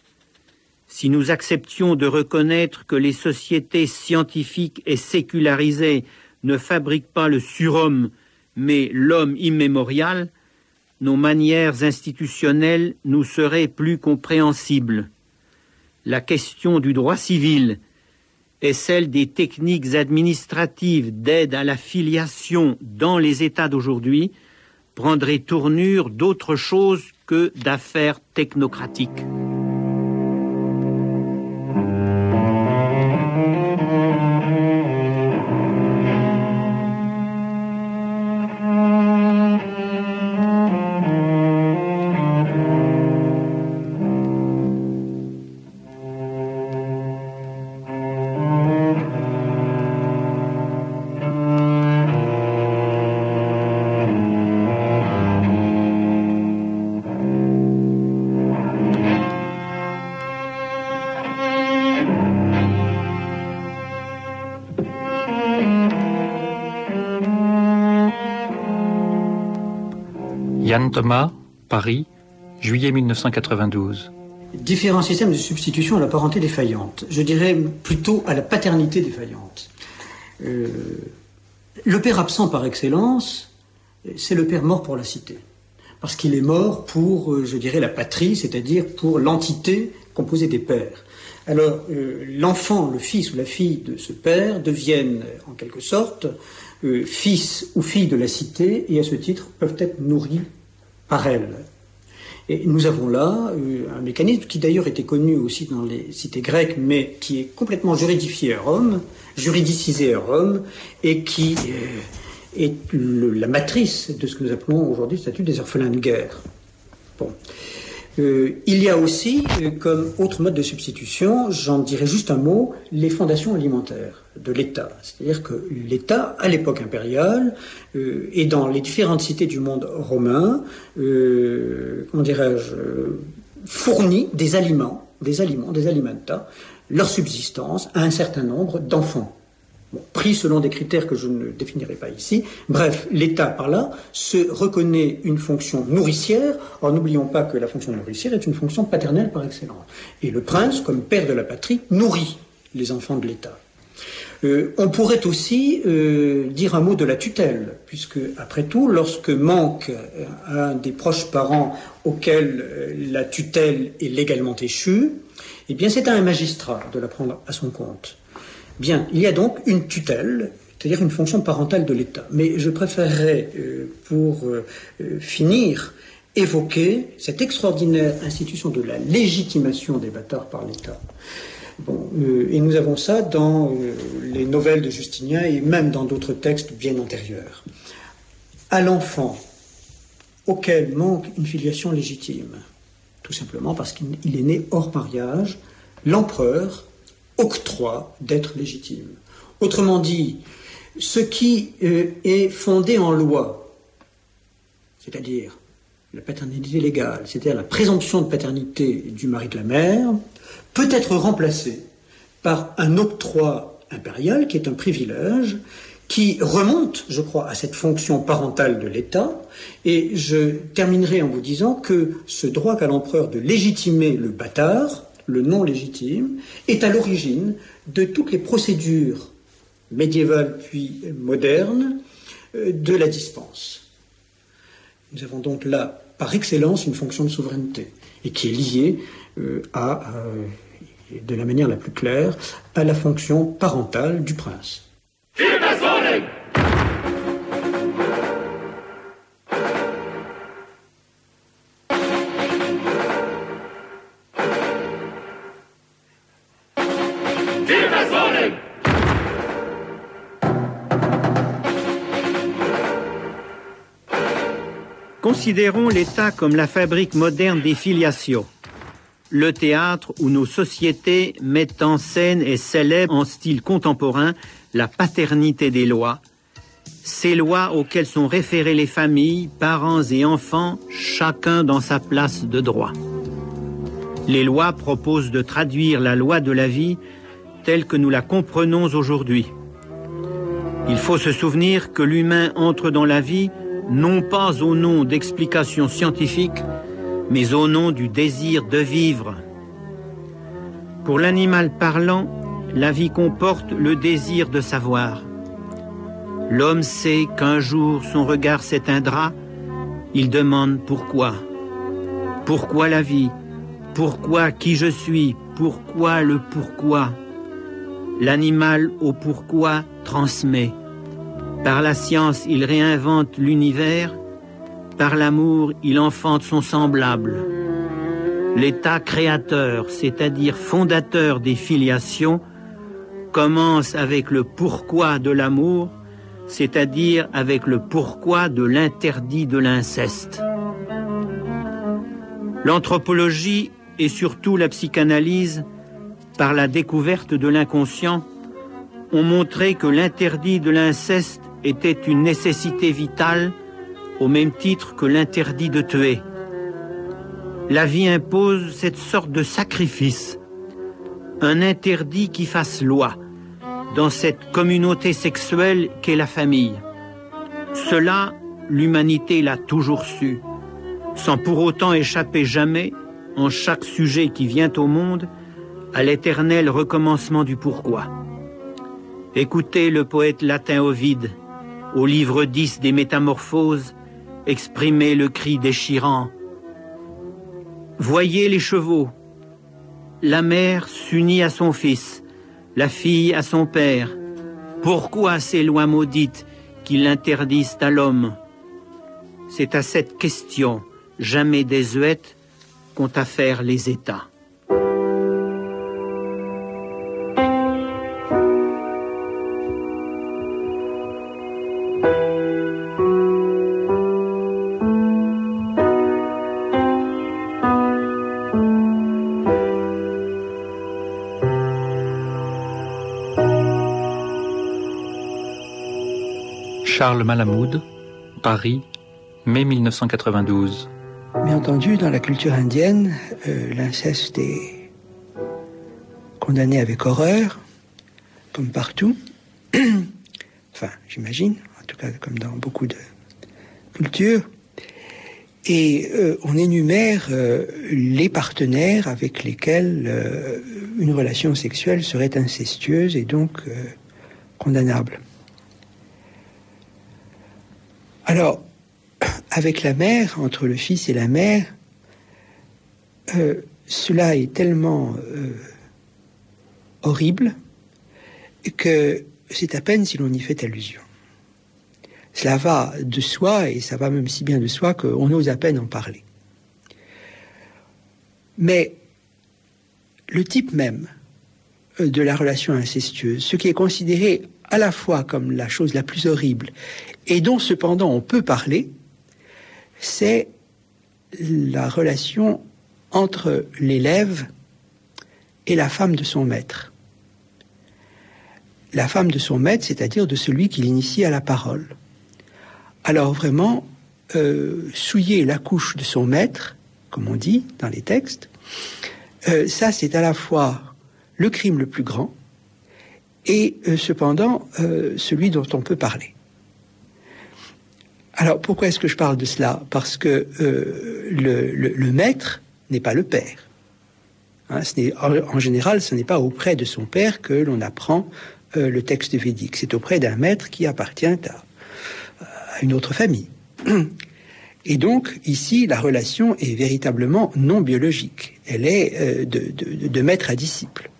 Si nous acceptions de reconnaître que les sociétés scientifiques et sécularisées ne fabriquent pas le surhomme, mais l'homme immémorial, nos manières institutionnelles nous seraient plus compréhensibles. La question du droit civil et celle des techniques administratives d'aide à la filiation dans les États d'aujourd'hui prendraient tournure d'autre chose que d'affaires technocratiques. Yann Thomas, Paris, juillet mille neuf cent quatre-vingt-douze. Différents systèmes de substitution à la parenté défaillante. Je dirais plutôt à la paternité défaillante. Euh, le père absent par excellence, c'est le père mort pour la cité. Parce qu'il est mort pour, euh, je dirais, la patrie, c'est-à-dire pour l'entité composée des pères. Alors, euh, l'enfant, le fils ou la fille de ce père deviennent, en quelque sorte, euh, fils ou fille de la cité, et à ce titre peuvent être nourris par elle. Et nous avons là euh, un mécanisme qui d'ailleurs était connu aussi dans les cités grecques, mais qui est complètement juridifié à Rome, juridicisé à Rome, et qui euh, est le, la matrice de ce que nous appelons aujourd'hui le statut des orphelins de guerre. Bon. Euh, il y a aussi, euh, comme autre mode de substitution, j'en dirais juste un mot, les fondations alimentaires de l'État. C'est-à-dire que l'État, à l'époque impériale, euh, et dans les différentes cités du monde romain, euh, comment dirais-je, euh, fournit des aliments, des aliments, des alimenta, leur subsistance à un certain nombre d'enfants. Bon, pris selon des critères que je ne définirai pas ici. Bref, l'État, par là, se reconnaît une fonction nourricière. Or, n'oublions pas que la fonction nourricière est une fonction paternelle par excellence. Et le prince, comme père de la patrie, nourrit les enfants de l'État. Euh, on pourrait aussi euh, dire un mot de la tutelle, puisque, après tout, lorsque manque un des proches parents auquel euh, la tutelle est légalement échue, eh bien, c'est à un magistrat de la prendre à son compte. Bien, il y a donc une tutelle, c'est-à-dire une fonction parentale de l'État. Mais je préférerais, euh, pour euh, finir, évoquer cette extraordinaire institution de la légitimation des bâtards par l'État. Bon, euh, et nous avons ça dans euh, les nouvelles de Justinien et même dans d'autres textes bien antérieurs. À l'enfant auquel manque une filiation légitime, tout simplement parce qu'il est né hors mariage, l'empereur octroie d'être légitime. Autrement dit, ce qui euh, est fondé en loi, c'est-à-dire la paternité légale, c'est-à-dire la présomption de paternité du mari de la mère, peut être remplacé par un octroi impérial qui est un privilège qui remonte, je crois, à cette fonction parentale de l'État. Et je terminerai en vous disant que ce droit qu'a l'empereur de légitimer le bâtard, le non légitime, est à l'origine de toutes les procédures médiévales puis modernes de la dispense. Nous avons donc là, par excellence, une fonction de souveraineté et qui est liée euh, à, euh, de la manière la plus claire, à la fonction parentale du prince. Considérons l'État comme la fabrique moderne des filiations. Le théâtre où nos sociétés mettent en scène et célèbrent en style contemporain la paternité des lois, ces lois auxquelles sont référées les familles, parents et enfants, chacun dans sa place de droit. Les lois proposent de traduire la loi de la vie telle que nous la comprenons aujourd'hui. Il faut se souvenir que l'humain entre dans la vie non pas au nom d'explications scientifiques, mais au nom du désir de vivre. Pour l'animal parlant, la vie comporte le désir de savoir. L'homme sait qu'un jour son regard s'éteindra, il demande pourquoi. Pourquoi la vie? Pourquoi qui je suis? Pourquoi le pourquoi? L'animal au pourquoi transmet. Par la science, il réinvente l'univers. Par l'amour, il enfante son semblable. L'état créateur, c'est-à-dire fondateur des filiations, commence avec le pourquoi de l'amour, c'est-à-dire avec le pourquoi de l'interdit de l'inceste. L'anthropologie et surtout la psychanalyse, par la découverte de l'inconscient, ont montré que l'interdit de l'inceste était une nécessité vitale au même titre que l'interdit de tuer. La vie impose cette sorte de sacrifice, un interdit qui fasse loi dans cette communauté sexuelle qu'est la famille. Cela, l'humanité l'a toujours su, sans pour autant échapper jamais, en chaque sujet qui vient au monde, à l'éternel recommencement du pourquoi. Écoutez le poète latin Ovide, au livre dix des Métamorphoses, exprimer le cri déchirant. Voyez les chevaux. La mère s'unit à son fils, la fille à son père. Pourquoi ces lois maudites qui l'interdisent à l'homme? C'est à cette question, jamais désuète, qu'ont affaire les États. Charles Malamud, Paris, mai mille neuf cent quatre-vingt-douze. Bien entendu, dans la culture indienne, euh, l'inceste est condamnés avec horreur, comme partout. Enfin, j'imagine, en tout cas comme dans beaucoup de cultures. Et euh, on énumère euh, les partenaires avec lesquels euh, une relation sexuelle serait incestueuse et donc euh, condamnable. Alors, avec la mère, entre le fils et la mère, euh, cela est tellement euh, horrible que c'est à peine si l'on y fait allusion. Cela va de soi, et ça va même si bien de soi qu'on ose à peine en parler. Mais le type même de la relation incestueuse, ce qui est considéré à la fois comme la chose la plus horrible, et dont cependant on peut parler, c'est la relation entre l'élève et la femme de son maître. La femme de son maître, c'est-à-dire de celui qui l'initie à la parole. Alors vraiment, euh, souiller la couche de son maître, comme on dit dans les textes, euh, ça c'est à la fois le crime le plus grand et euh, cependant euh, celui dont on peut parler. Alors pourquoi est-ce que je parle de cela? Parce que euh, le, le, le maître n'est pas le père. Hein, ce n'est, en, en général, ce n'est pas auprès de son père que l'on apprend euh, le texte védique. C'est auprès d'un maître qui appartient à une autre famille. Et donc, ici, la relation est véritablement non biologique. Elle est euh, de, de, de maître à disciple.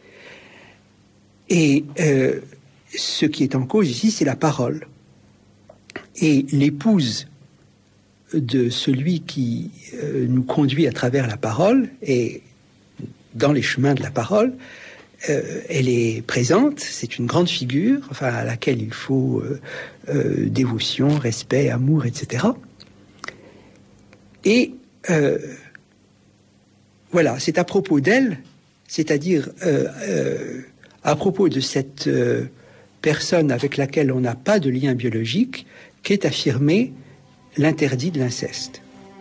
Et euh, ce qui est en cause ici, c'est la parole. Et l'épouse de celui qui euh, nous conduit à travers la parole, et dans les chemins de la parole, Euh, elle est présente, c'est une grande figure, enfin, à laquelle il faut euh, euh, dévotion, respect, amour, et cetera. Et euh, voilà, c'est à propos d'elle, c'est-à-dire euh, euh, à propos de cette euh, personne avec laquelle on n'a pas de lien biologique, qu'est affirmé l'interdit de l'inceste.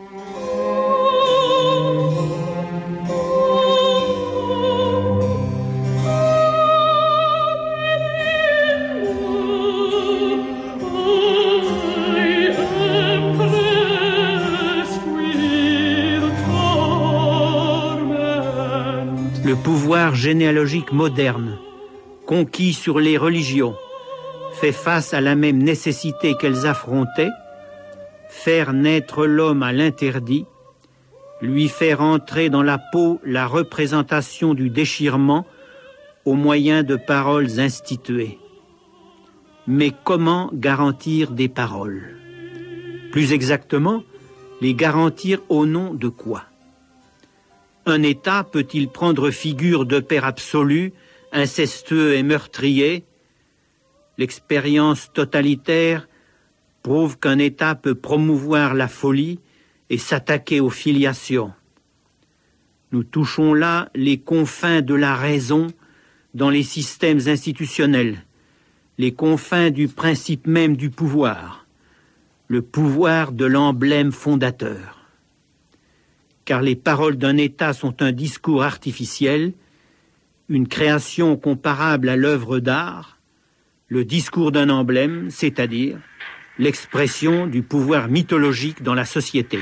Le pouvoir généalogique moderne, conquis sur les religions, fait face à la même nécessité qu'elles affrontaient, faire naître l'homme à l'interdit, lui faire entrer dans la peau la représentation du déchirement au moyen de paroles instituées. Mais comment garantir des paroles? Plus exactement, les garantir au nom de quoi? Un État peut-il prendre figure de père absolu, incestueux et meurtrier? L'expérience totalitaire prouve qu'un État peut promouvoir la folie et s'attaquer aux filiations. Nous touchons là les confins de la raison dans les systèmes institutionnels, les confins du principe même du pouvoir, le pouvoir de l'emblème fondateur. Car les paroles d'un État sont un discours artificiel, une création comparable à l'œuvre d'art, le discours d'un emblème, c'est-à-dire l'expression du pouvoir mythologique dans la société.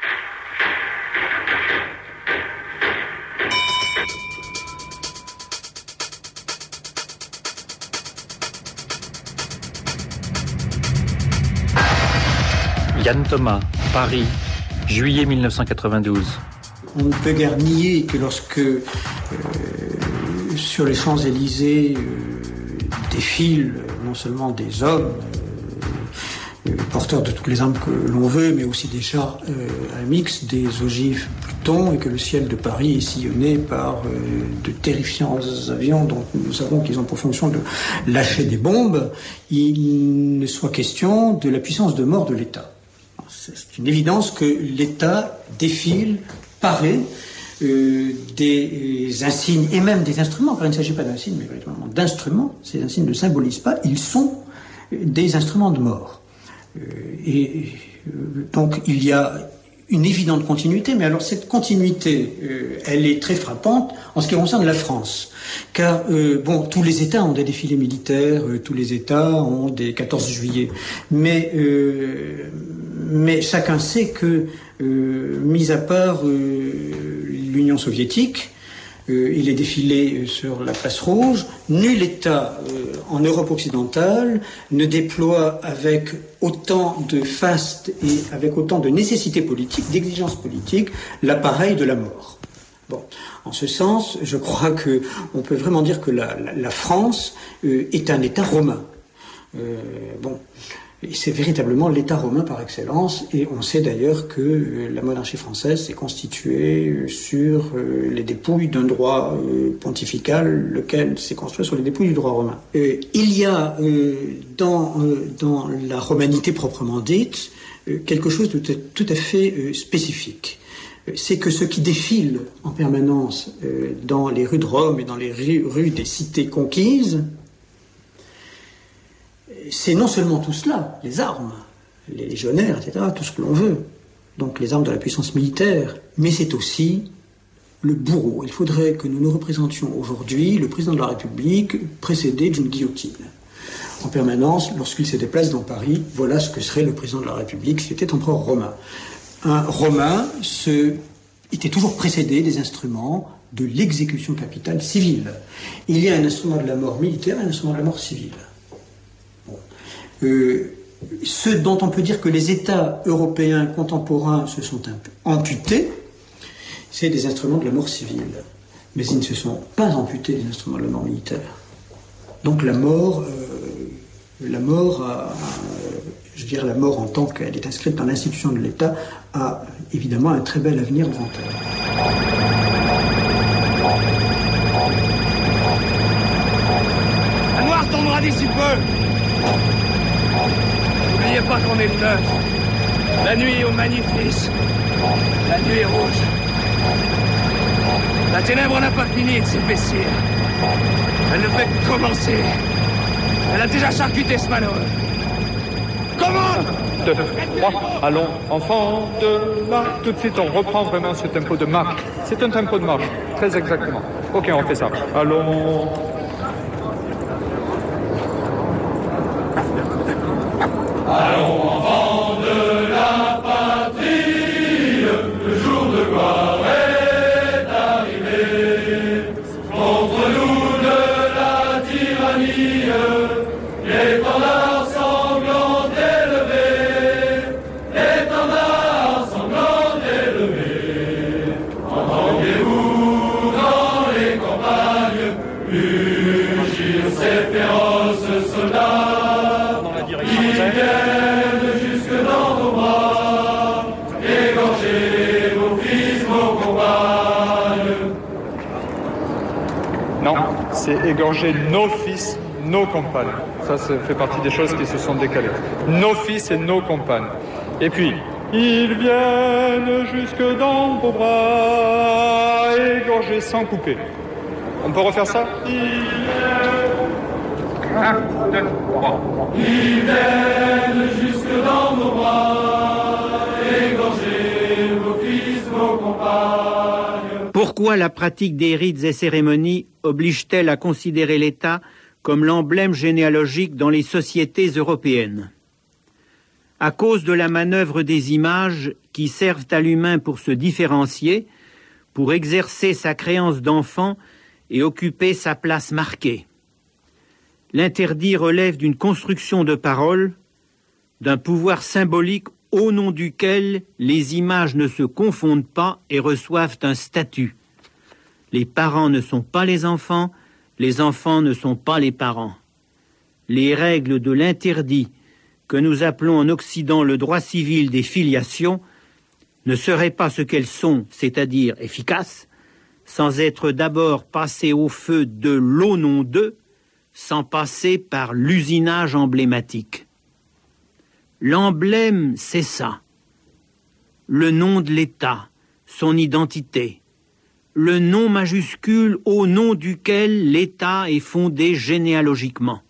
Yann Thomas, Paris, juillet mille neuf cent quatre-vingt-douze. On ne peut guère nier que lorsque, euh, sur les Champs-Élysées, euh, défilent non seulement des hommes, euh, euh, porteurs de toutes les armes que l'on veut, mais aussi des chars euh, à mix, des ogives Pluton, et que le ciel de Paris est sillonné par euh, de terrifiants avions dont nous savons qu'ils ont pour fonction de lâcher des bombes, il ne soit question de la puissance de mort de l'État. C'est une évidence que l'État défile, paraît, euh, des insignes et même des instruments, car il ne s'agit pas d'insignes, mais véritablement d'instruments. Ces insignes ne symbolisent pas, ils sont des instruments de mort. Euh, et euh, donc il y a une évidente continuité, mais alors cette continuité, euh, elle est très frappante en ce qui concerne la France. Car, euh, bon, tous les États ont des défilés militaires, euh, tous les États ont des quatorze juillet, mais, euh, mais chacun sait que, euh, mis à part euh, l'Union soviétique, euh, et les défilés sur la place Rouge, nul État euh, en Europe occidentale ne déploie avec autant de faste et avec autant de nécessité politique, d'exigence politique, l'appareil de la mort. Bon, en ce sens, je crois que on peut vraiment dire que la, la, la France euh, est un État romain. Euh, bon, et c'est véritablement l'État romain par excellence, et on sait d'ailleurs que euh, la monarchie française s'est constituée euh, sur euh, les dépouilles d'un droit euh, pontifical, lequel s'est construit sur les dépouilles du droit romain. Euh, il y a euh, dans, euh, dans la romanité proprement dite euh, quelque chose de tout à fait euh, spécifique. C'est que ce qui défile en permanence euh, dans les rues de Rome et dans les rues, rues des cités conquises, c'est non seulement tout cela, les armes, les légionnaires, et cetera, tout ce que l'on veut, donc les armes de la puissance militaire, mais c'est aussi le bourreau. Il faudrait que nous nous représentions aujourd'hui le président de la République précédé d'une guillotine. En permanence, lorsqu'il se déplace dans Paris, voilà ce que serait le président de la République s'il était empereur romain. Un Romain se, était toujours précédé des instruments de l'exécution capitale civile. Il y a un instrument de la mort militaire et un instrument de la mort civile. Bon. Euh, ce dont on peut dire que les États européens contemporains se sont amputés, c'est des instruments de la mort civile. Mais ils ne se sont pas amputés des instruments de la mort militaire. Donc la mort, euh, la mort a... je veux dire, la mort en tant qu'elle est inscrite dans l'institution de l'État, a évidemment un très bel avenir devant elle. La noire tombera d'ici peu. N'oubliez pas qu'on est le neuf. La nuit au magnifice. La nuit est rouge. La ténèbre n'a pas fini de s'épaissir. Elle ne fait que commencer. Elle a déjà charcuté ce malheureux. Comment? Deux, trois, allons, enfants de marche. Tout de suite, on reprend vraiment ce tempo de marche. C'est un tempo de marche, très exactement. Ok, on fait ça. Allons. Allons, enfants de la patrie, le jour de gloire est arrivé. Contre nous de la tyrannie, l'étendard sanglant élevé, l'étendard sanglant élevé. Entendez-vous dans les campagnes mugir ces féroces soldats? Ils viennent jusque dans nos bras, égorger vos fils, vos compagnes. Non, c'est égorger nos fils, nos compagnes. Ça, ça fait partie des choses qui se sont décalées. Nos fils et nos compagnes. Et puis, ils viennent jusque dans vos bras, égorger sans couper. On peut refaire ça? Ils viennent... Un, deux, trois. Ils viennent jusque dans nos bras, égorger vos fils, vos compagnes. Pourquoi la pratique des rites et cérémonies oblige-t-elle à considérer l'État comme l'emblème généalogique dans les sociétés européennes? À cause de la manœuvre des images qui servent à l'humain pour se différencier, pour exercer sa créance d'enfant et occuper sa place marquée. L'interdit relève d'une construction de parole, d'un pouvoir symbolique au nom duquel les images ne se confondent pas et reçoivent un statut. Les parents ne sont pas les enfants, les enfants ne sont pas les parents. Les règles de l'interdit, que nous appelons en Occident le droit civil des filiations, ne seraient pas ce qu'elles sont, c'est-à-dire efficaces, sans être d'abord passées au feu de l'au nom d'eux, sans passer par l'usinage emblématique. L'emblème, c'est ça. Le nom de l'État, son identité. Le nom majuscule au nom duquel l'État est fondé généalogiquement.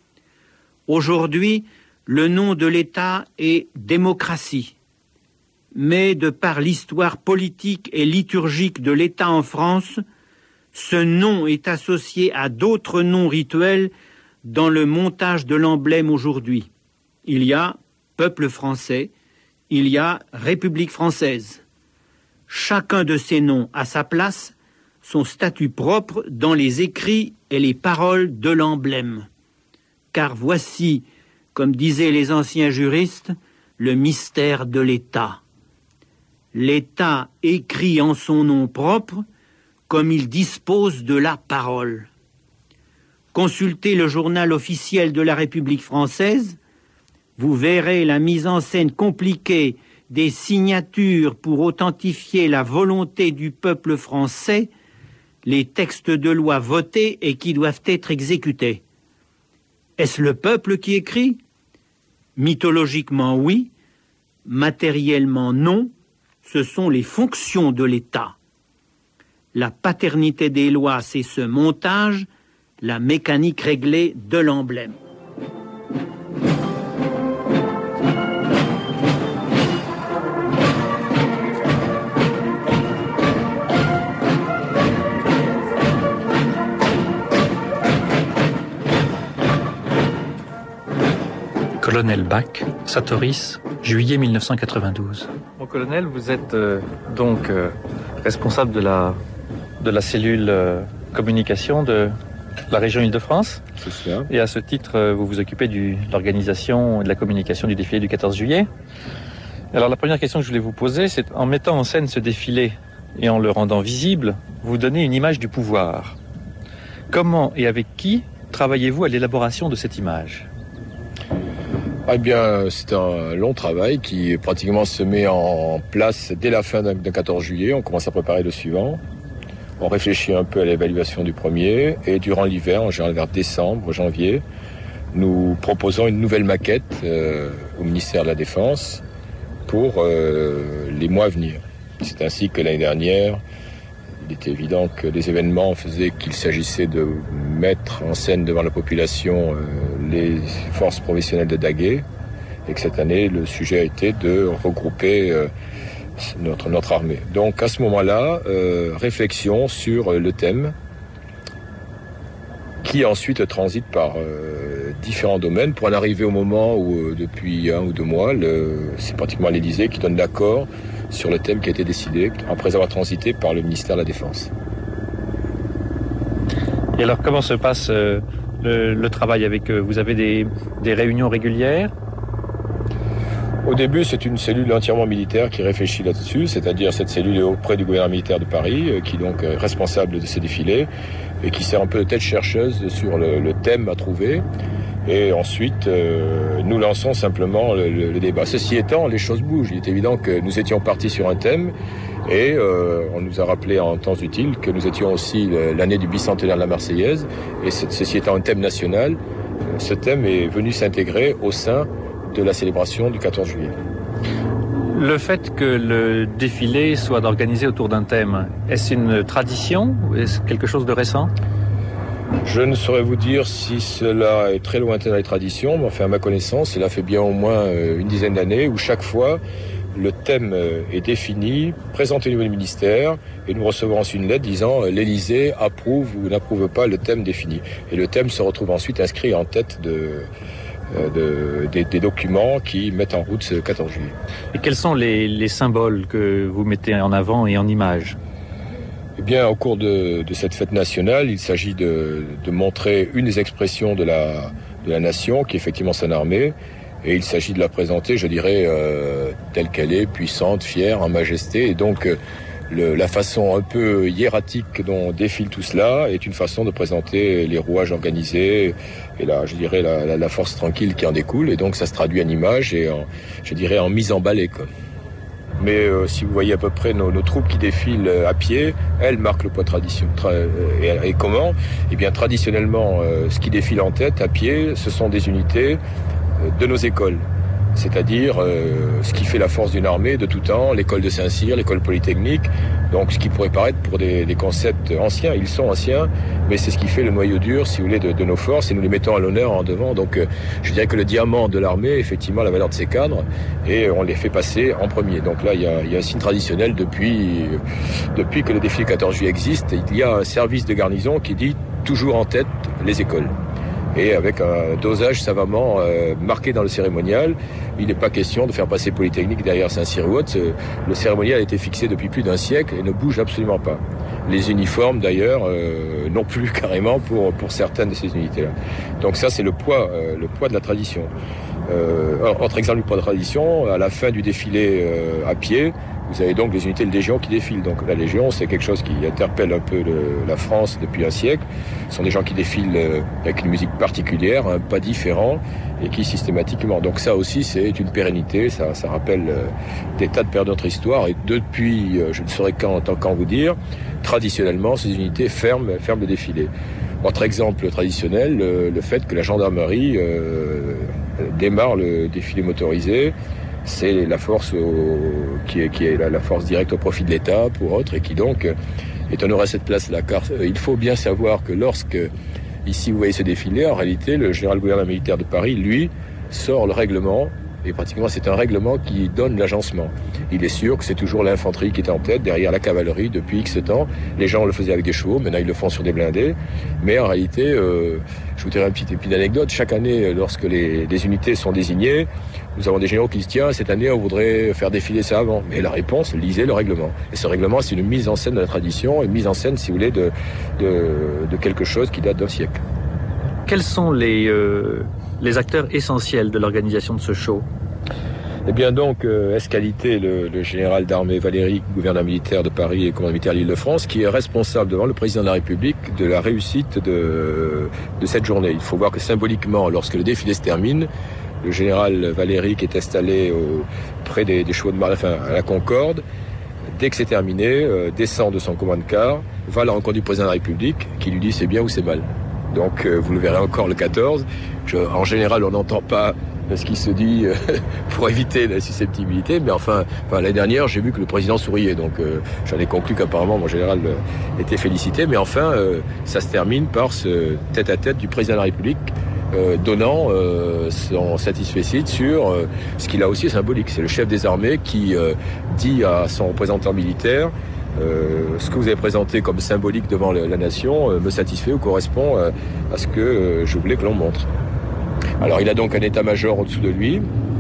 Aujourd'hui, le nom de l'État est démocratie. mais de par l'histoire politique et liturgique de l'État en France, ce nom est associé à d'autres noms rituels dans le montage de l'emblème aujourd'hui. Il y a peuple français, il y a République française. Chacun de ces noms a sa place, son statut propre dans les écrits et les paroles de l'emblème. Car voici, comme disaient les anciens juristes, le mystère de l'État. L'État écrit en son nom propre, comme il dispose de la parole. Consultez le journal officiel de la République française, vous verrez la mise en scène compliquée des signatures pour authentifier la volonté du peuple français, les textes de loi votés et qui doivent être exécutés. Est-ce le peuple qui écrit? Mythologiquement, oui. Matériellement, non. Ce sont les fonctions de l'État. La paternité des lois, c'est ce montage, la mécanique réglée de l'emblème. Colonel Bach, Satoris, juillet mille neuf cent quatre-vingt-douze. Mon colonel, vous êtes euh, donc euh, responsable de la, de la cellule euh, communication de la région Île-de-France. C'est ça. Et à ce titre, euh, vous vous occupez du, de l'organisation et de la communication du défilé du quatorze juillet. Alors la première question que je voulais vous poser, c'est en mettant en scène ce défilé et en le rendant visible, vous donnez une image du pouvoir. Comment et avec qui travaillez-vous à l'élaboration de cette image ? Eh bien, c'est un long travail qui pratiquement se met en place dès la fin d'un quatorze juillet. On commence à préparer le suivant. On réfléchit un peu à l'évaluation du premier. Et durant l'hiver, en général vers décembre, janvier, nous proposons une nouvelle maquette euh, au ministère de la Défense pour euh, les mois à venir. C'est ainsi que l'année dernière, il était évident que les événements faisaient qu'il s'agissait de mettre en scène devant la population euh, les forces professionnelles de Daguet, et que cette année, le sujet a été de regrouper euh, notre, notre armée. Donc à ce moment-là, euh, réflexion sur le thème, qui ensuite transite par euh, différents domaines pour en arriver au moment où, euh, depuis un ou deux mois, le, c'est pratiquement l'Élysée qui donne l'accord sur le thème qui a été décidé, après avoir transité par le ministère de la Défense. Et alors, comment se passe euh, le, le travail avec eux? Vous avez des, des réunions régulières? Au début, c'est une cellule entièrement militaire qui réfléchit là-dessus, c'est-à-dire cette cellule est auprès du gouvernement militaire de Paris, euh, qui est donc euh, responsable de ces défilés, et qui sert un peu de tête chercheuse sur le, le thème à trouver. Et ensuite, euh, nous lançons simplement le, le, le débat. Ceci étant, les choses bougent. Il est évident que nous étions partis sur un thème et euh, on nous a rappelé en temps utile que nous étions aussi l'année du bicentenaire de la Marseillaise. Et ceci étant un thème national, ce thème est venu s'intégrer au sein de la célébration du quatorze juillet. Le fait que le défilé soit organisé autour d'un thème, est-ce une tradition ou est-ce quelque chose de récent ? Je ne saurais vous dire si cela est très lointain dans les traditions, mais enfin à ma connaissance, cela fait bien au moins une dizaine d'années où chaque fois le thème est défini, présenté au niveau du ministère, et nous recevons ensuite une lettre disant l'Élysée approuve ou n'approuve pas le thème défini. Et le thème se retrouve ensuite inscrit en tête de, de, des, des documents qui mettent en route ce quatorze juillet. Et quels sont les, les symboles que vous mettez en avant et en image ? Eh bien, au cours de, de cette fête nationale, il s'agit de, de montrer une des expressions de la, de la nation, qui est effectivement son armée, et il s'agit de la présenter, je dirais, euh, telle qu'elle est, puissante, fière, en majesté, et donc euh, le, la façon un peu hiératique dont défile tout cela est une façon de présenter les rouages organisés, et là, je dirais, la, la, la force tranquille qui en découle, et donc ça se traduit en images et en, je dirais, en mise en balai, quoi. Mais euh, si vous voyez à peu près nos, nos troupes qui défilent à pied, elles marquent le point tradition. Tra- et, et comment ? Eh bien, traditionnellement, euh, ce qui défile en tête, à pied, ce sont des unités euh, de nos écoles. c'est-à-dire euh, ce qui fait la force d'une armée de tout temps, l'école de Saint-Cyr, l'école polytechnique, donc ce qui pourrait paraître pour des, des concepts anciens, ils sont anciens, mais c'est ce qui fait le noyau dur, si vous voulez, de, de nos forces, et nous les mettons à l'honneur en devant. Donc euh, je dirais que le diamant de l'armée, effectivement, la valeur de ses cadres, et on les fait passer en premier. Donc là, il y a, il y a un signe traditionnel depuis, depuis que le défilé quatorze juillet existe. Il y a un service de garnison qui dit toujours en tête les écoles. Et avec un dosage savamment euh, marqué dans le cérémonial, il n'est pas question de faire passer Polytechnique derrière Saint-Cyr ou autre. Le cérémonial a été fixé depuis plus d'un siècle et ne bouge absolument pas. Les uniformes, d'ailleurs, euh, non plus carrément pour, pour certaines de ces unités-là. Donc ça, c'est le poids, euh, le poids de la tradition. Euh, autre exemple du poids de la tradition, à la fin du défilé euh, à pied, vous avez donc les unités de Légion qui défilent. Donc la Légion, c'est quelque chose qui interpelle un peu le, la France depuis un siècle. Ce sont des gens qui défilent euh, avec une musique particulière, un pas différent, et qui systématiquement. Donc ça aussi, c'est une pérennité, ça, ça rappelle euh, des tas de périodes de notre histoire. Et depuis, euh, je ne saurais quand, quand vous dire, traditionnellement, ces unités ferment, ferment le défilé. Autre exemple traditionnel, le, le fait que la gendarmerie euh, démarre le défilé motorisé. C'est la force au, qui est, qui est la, la force directe au profit de l'État pour autres et qui donc est honorée à cette place-là. Car euh, il faut bien savoir que lorsque, ici vous voyez ce défilé, en réalité le général gouverneur militaire de Paris, lui, sort le règlement, et pratiquement c'est un règlement qui donne l'agencement. Il est sûr que c'est toujours l'infanterie qui est en tête, derrière la cavalerie depuis X temps. Les gens le faisaient avec des chevaux, maintenant ils le font sur des blindés. Mais en réalité, euh, je vous dirai une petite, une petite anecdote, chaque année lorsque les, les unités sont désignées, nous avons des généraux qui disent « Tiens, cette année, on voudrait faire défiler ça avant. » Mais la réponse, lisez le règlement. Et ce règlement, c'est une mise en scène de la tradition, une mise en scène, si vous voulez, de, de, de quelque chose qui date d'un siècle. Quels sont les, euh, les acteurs essentiels de l'organisation de ce show ? Eh bien donc, euh, Escalité, le, le général d'armée Valéry, gouverneur militaire de Paris et commandant militaire de l'Île-de-France, qui est responsable devant le président de la République de la réussite de, de cette journée. Il faut voir que symboliquement, lorsque le défilé se termine, le général Valéry, qui est installé au, près des, des chevaux de marine, enfin à la Concorde, dès que c'est terminé, euh, descend de son commande-car, va à la rencontre du président de la République, qui lui dit c'est bien ou c'est mal. Donc euh, vous le verrez encore le quatorze. Je, en général, on n'entend pas ce qui se dit euh, pour éviter la susceptibilité, mais enfin, enfin l'année dernière, j'ai vu que le président souriait, donc euh, j'en ai conclu qu'apparemment mon général euh, était félicité, mais enfin, euh, ça se termine par ce tête-à-tête du président de la République euh, donnant euh, son satisfecit sur euh, ce qui là aussi est symbolique. C'est le chef des armées qui euh, dit à son représentant militaire Euh, ce que vous avez présenté comme symbolique devant la, la nation euh, me satisfait ou correspond euh, à ce que euh, je voulais que l'on montre. Alors il a donc un état-major au-dessous de lui,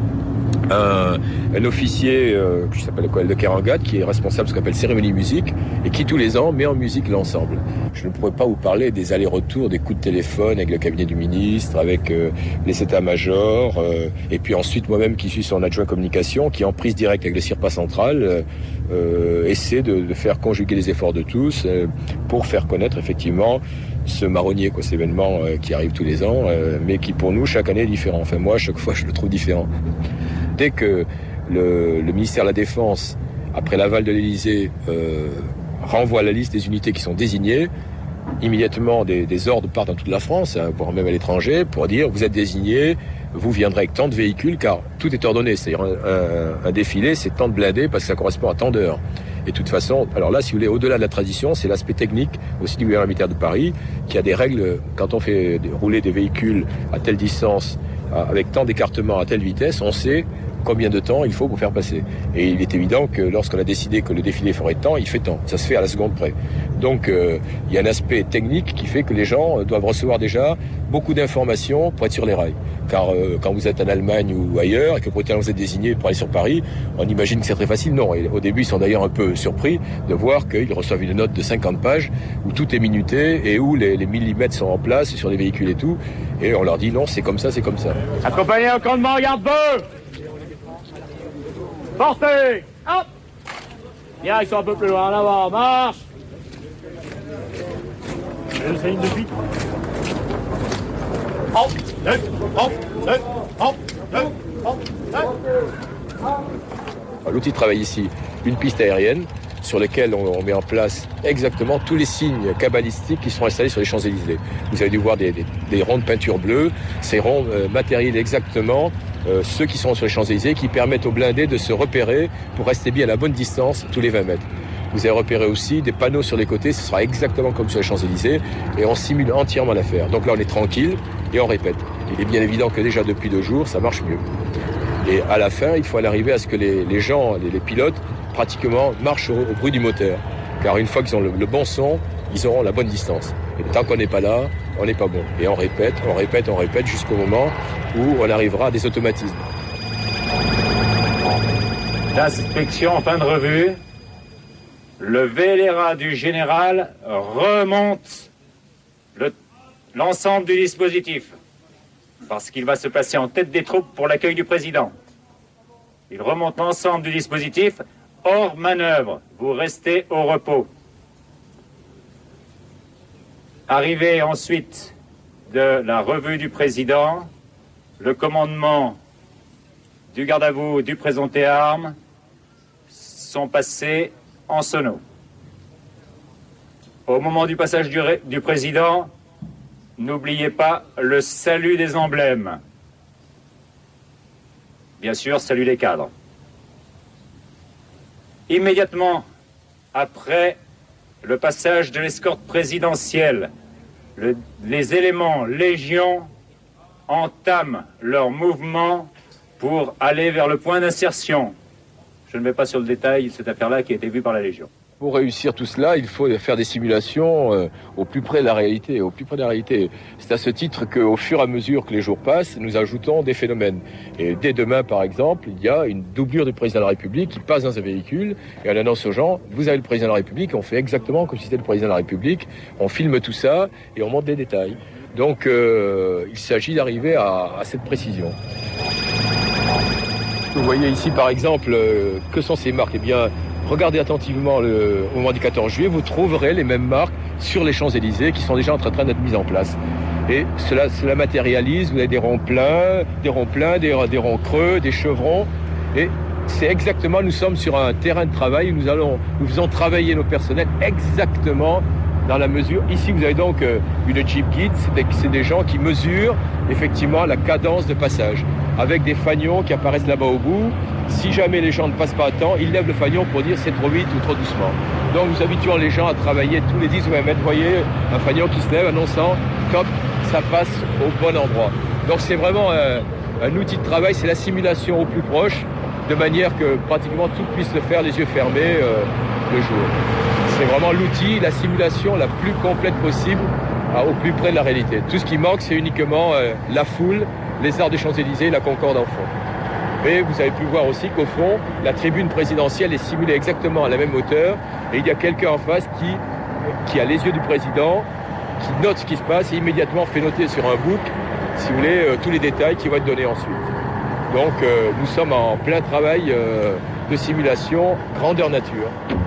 un, un officier euh, qui s'appelle le de Kerangat, qui est responsable de ce qu'on appelle cérémonie musique et qui tous les ans met en musique l'ensemble. Je ne pourrais pas vous parler des allers-retours, des coups de téléphone avec le cabinet du ministre, avec euh, les états-majors, euh, et puis ensuite moi-même qui suis son adjoint communication, qui en prise directe avec le CIRPA central euh, euh, essaie de, de faire conjuguer les efforts de tous euh, pour faire connaître effectivement ce marronnier, quoi, cet événement euh, qui arrive tous les ans, euh, mais qui pour nous chaque année est différent. Enfin moi, chaque fois, je le trouve différent. Dès que le, le ministère de la Défense, après l'aval de l'Élysée, euh, renvoie la liste des unités qui sont désignées, immédiatement des, des ordres partent dans toute la France, hein, voire même à l'étranger, pour dire vous êtes désignés, vous viendrez avec tant de véhicules, car tout est ordonné. C'est-à-dire un, un, un défilé, c'est tant de blindés parce que ça correspond à tant d'heures. Et de toute façon, alors là, si vous voulez, au-delà de la tradition, c'est l'aspect technique aussi du gouvernement militaire de Paris, qui a des règles. Quand on fait rouler des véhicules à telle distance, avec tant d'écartement à telle vitesse, on sait combien de temps il faut pour faire passer. Et il est évident que lorsqu'on a décidé que le défilé ferait temps, il fait temps. Ça se fait à la seconde près. Donc euh, il y a un aspect technique qui fait que les gens doivent recevoir déjà beaucoup d'informations pour être sur les rails. Car euh, quand vous êtes en Allemagne ou ailleurs et que pour vous êtes désigné pour aller sur Paris, on imagine que c'est très facile. Non, et au début ils sont d'ailleurs un peu surpris de voir qu'ils reçoivent une note de cinquante pages où tout est minuté et où les, les millimètres sont en place sur les véhicules et tout. Et on leur dit non, c'est comme ça, c'est comme ça. Accompagné au commandement, garde-feu! Portez! Hop! Direction un peu plus loin, en avant, marche! Je ligne de suite. Hop! Hop! Hop! Hop! Hop! Hop! L'outil de travail ici, une piste aérienne, sur lesquels on, on met en place exactement tous les signes kabbalistiques qui sont installés sur les Champs-Élysées. Vous avez dû voir des, des, des ronds de peinture bleue, ces ronds euh, matériels exactement euh, ceux qui sont sur les Champs-Élysées, qui permettent aux blindés de se repérer pour rester bien à la bonne distance tous les vingt mètres. Vous avez repéré aussi des panneaux sur les côtés, ce sera exactement comme sur les Champs-Élysées, et on simule entièrement l'affaire. Donc là, on est tranquille et on répète. Il est bien évident que déjà depuis deux jours, ça marche mieux. Et à la fin, il faut aller arriver à ce que les, les gens, les, les pilotes, pratiquement marchent au, au bruit du moteur. Car une fois qu'ils ont le, le bon son, ils auront la bonne distance. Et tant qu'on n'est pas là, on n'est pas bon. Et on répète, on répète, on répète jusqu'au moment où on arrivera à des automatismes. D'inspection en fin de revue. Le V L R A du général remonte le, l'ensemble du dispositif. Parce qu'il va se placer en tête des troupes pour l'accueil du président. Il remonte l'ensemble du dispositif hors manœuvre. Vous restez au repos. Arrivé ensuite de la revue du président, le commandement du garde à vous, du présenté armes sont passés en sono. Au moment du passage du, ré, du président, n'oubliez pas le salut des emblèmes. Bien sûr, salut des cadres. Immédiatement après le passage de l'escorte présidentielle, le, les éléments légion entament leur mouvement pour aller vers le point d'insertion. Je ne vais pas sur le détail, cette affaire-là qui a été vue par la Légion. Pour réussir tout cela, il faut faire des simulations euh, au plus près de la réalité, au plus près de la réalité. C'est à ce titre qu'au fur et à mesure que les jours passent, nous ajoutons des phénomènes. Et dès demain, par exemple, il y a une doublure du président de la République qui passe dans un véhicule et on annonce aux gens, vous avez le président de la République, on fait exactement comme si c'était le président de la République, on filme tout ça et on montre des détails. Donc euh, il s'agit d'arriver à, à cette précision. Vous voyez ici, par exemple, euh, que sont ces marques ? Eh bien, regardez attentivement le, au moment du quatorze juillet, vous trouverez les mêmes marques sur les Champs-Élysées qui sont déjà en train d'être mises en place. Et cela, cela matérialise, vous avez des ronds pleins, des ronds pleins, des, des ronds creux, des chevrons. Et c'est exactement, nous sommes sur un terrain de travail où nous allons, nous faisons travailler nos personnels exactement dans la mesure. Ici, vous avez donc une Jeep Guide, c'est des gens qui mesurent effectivement la cadence de passage, avec des fanions qui apparaissent là-bas au bout. Si jamais les gens ne passent pas à temps, ils lèvent le fanion pour dire c'est trop vite ou trop doucement. Donc nous habituons les gens à travailler tous les dix ou vingt mètres. Vous voyez, un fanion qui se lève annonçant qu'hop, ça passe au bon endroit. Donc c'est vraiment un, un outil de travail, c'est la simulation au plus proche, de manière que pratiquement tout puisse se faire les yeux fermés euh, le jour. C'est vraiment l'outil, la simulation la plus complète possible, à, au plus près de la réalité. Tout ce qui manque, c'est uniquement euh, la foule, les arts des Champs-Élysées et la Concorde en fond. Mais vous avez pu voir aussi qu'au fond, la tribune présidentielle est simulée exactement à la même hauteur et il y a quelqu'un en face qui, qui a les yeux du président, qui note ce qui se passe et immédiatement fait noter sur un book, si vous voulez, euh, tous les détails qui vont être donnés ensuite. Donc euh, nous sommes en plein travail euh, de simulation grandeur nature.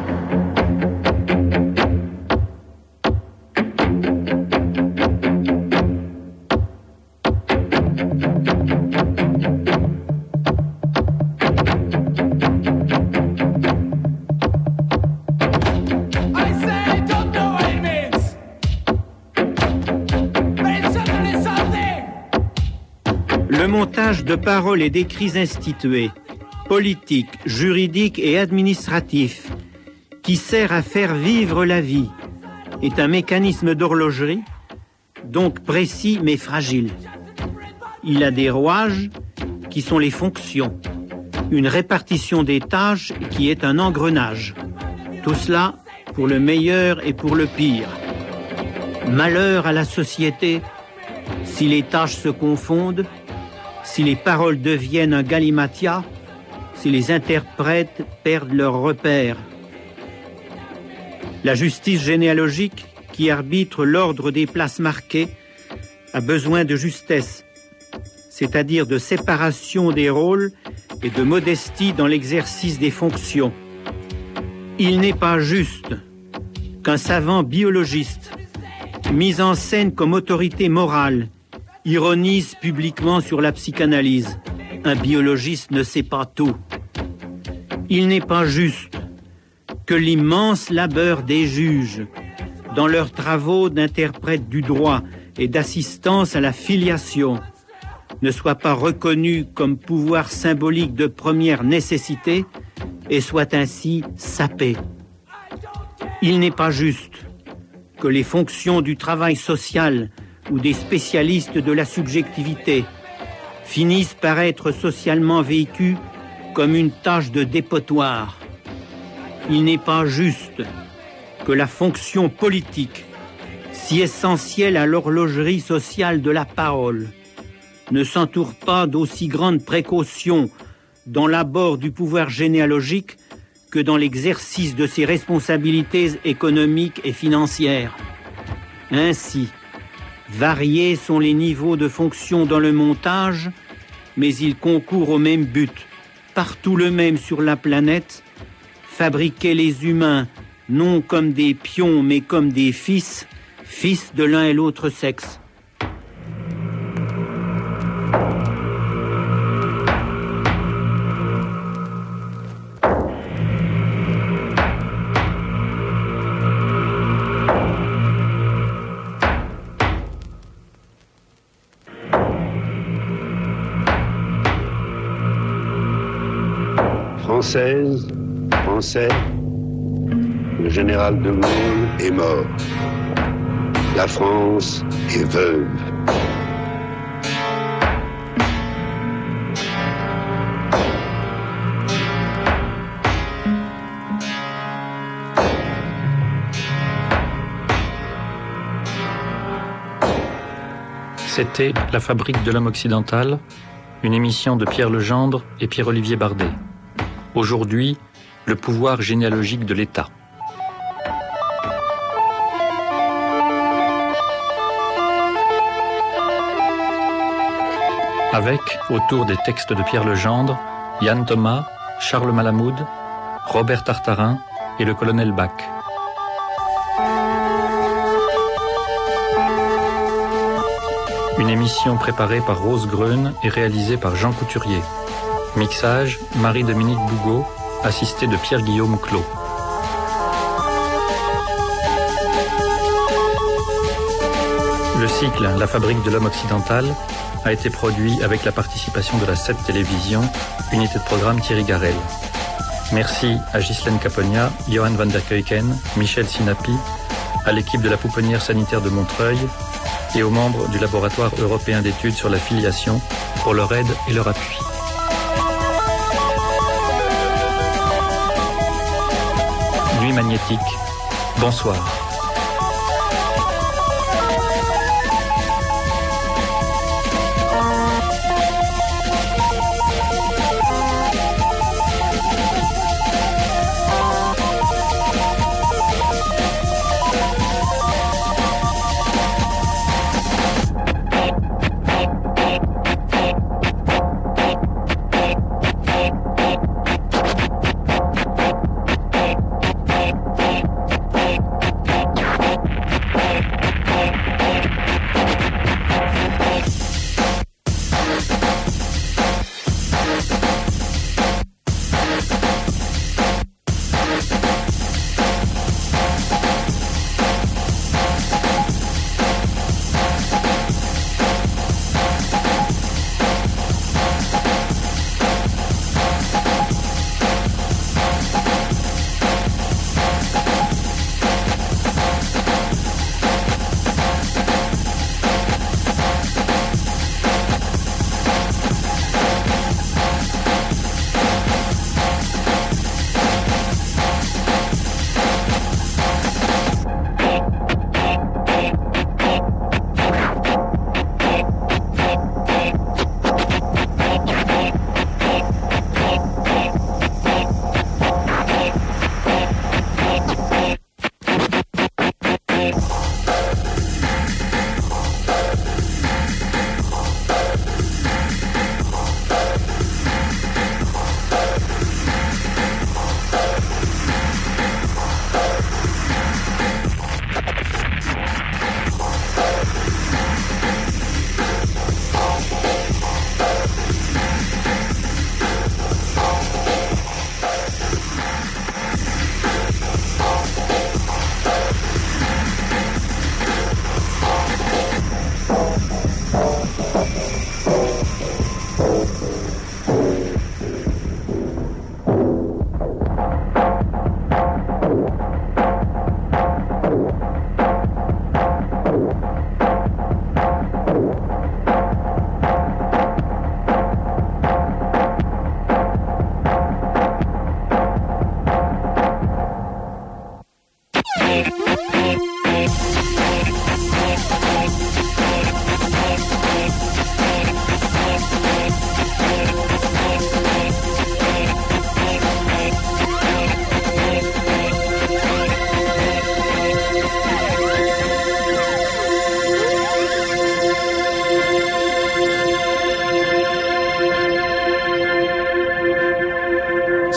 Le montage de paroles et d'écrits institués, politiques, juridiques et administratifs, qui sert à faire vivre la vie, est un mécanisme d'horlogerie, donc précis mais fragile. Il a des rouages qui sont les fonctions, une répartition des tâches qui est un engrenage. Tout cela pour le meilleur et pour le pire. Malheur à la société si les tâches se confondent, si les paroles deviennent un galimatia, si les interprètes perdent leurs repères. La justice généalogique, qui arbitre l'ordre des places marquées, a besoin de justesse, c'est-à-dire de séparation des rôles et de modestie dans l'exercice des fonctions. Il n'est pas juste qu'un savant biologiste, mis en scène comme autorité morale, ironise publiquement sur la psychanalyse. Un biologiste ne sait pas tout. Il n'est pas juste que l'immense labeur des juges, dans leurs travaux d'interprète du droit et d'assistance à la filiation, ne soit pas reconnu comme pouvoir symbolique de première nécessité et soit ainsi sapé. Il n'est pas juste que les fonctions du travail social ou des spécialistes de la subjectivité finissent par être socialement vécues comme une tâche de dépotoir. Il n'est pas juste que la fonction politique, si essentielle à l'horlogerie sociale de la parole, ne s'entoure pas d'aussi grandes précautions dans l'abord du pouvoir généalogique que dans l'exercice de ses responsabilités économiques et financières. Ainsi, variés sont les niveaux de fonction dans le montage, mais ils concourent au même but, partout le même sur la planète, fabriquer les humains non comme des pions mais comme des fils, fils de l'un et l'autre sexe. Française, Français, le général de Gaulle est mort. La France est veuve. C'était La Fabrique de l'homme occidental, une émission de Pierre Legendre et Pierre-Olivier Bardet. Aujourd'hui, le pouvoir généalogique de l'État. Avec, autour des textes de Pierre Legendre, Yann Thomas, Charles Malamud, Robert Tartarin et le colonel Bach. Une émission préparée par Rose Greune et réalisée par Jean Couturier. Mixage, Marie-Dominique Bougot, assistée de Pierre-Guillaume Clos. Le cycle La Fabrique de l'homme occidental a été produit avec la participation de la sept Télévision, unité de programme Thierry Garel. Merci à Ghislaine Caponia, Johan van der Keuken, Michel Sinapi, à l'équipe de la pouponnière sanitaire de Montreuil et aux membres du laboratoire européen d'études sur la filiation pour leur aide et leur appui. Nuit magnétique, bonsoir.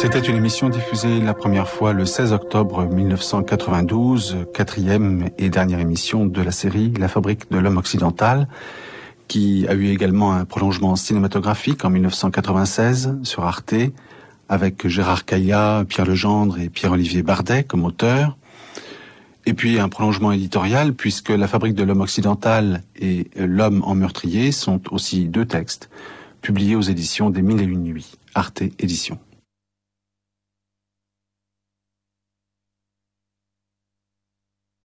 C'était une émission diffusée la première fois le seize octobre mille neuf cent quatre-vingt-douze, quatrième et dernière émission de la série La Fabrique de l'Homme Occidental, qui a eu également un prolongement cinématographique en mille neuf cent quatre-vingt-seize sur Arte, avec Gérard Caillat, Pierre Legendre et Pierre-Olivier Bardet comme auteurs. Et puis un prolongement éditorial, puisque La Fabrique de l'Homme Occidental et L'Homme en meurtrier sont aussi deux textes publiés aux éditions des Mille et Une Nuits, Arte Éditions.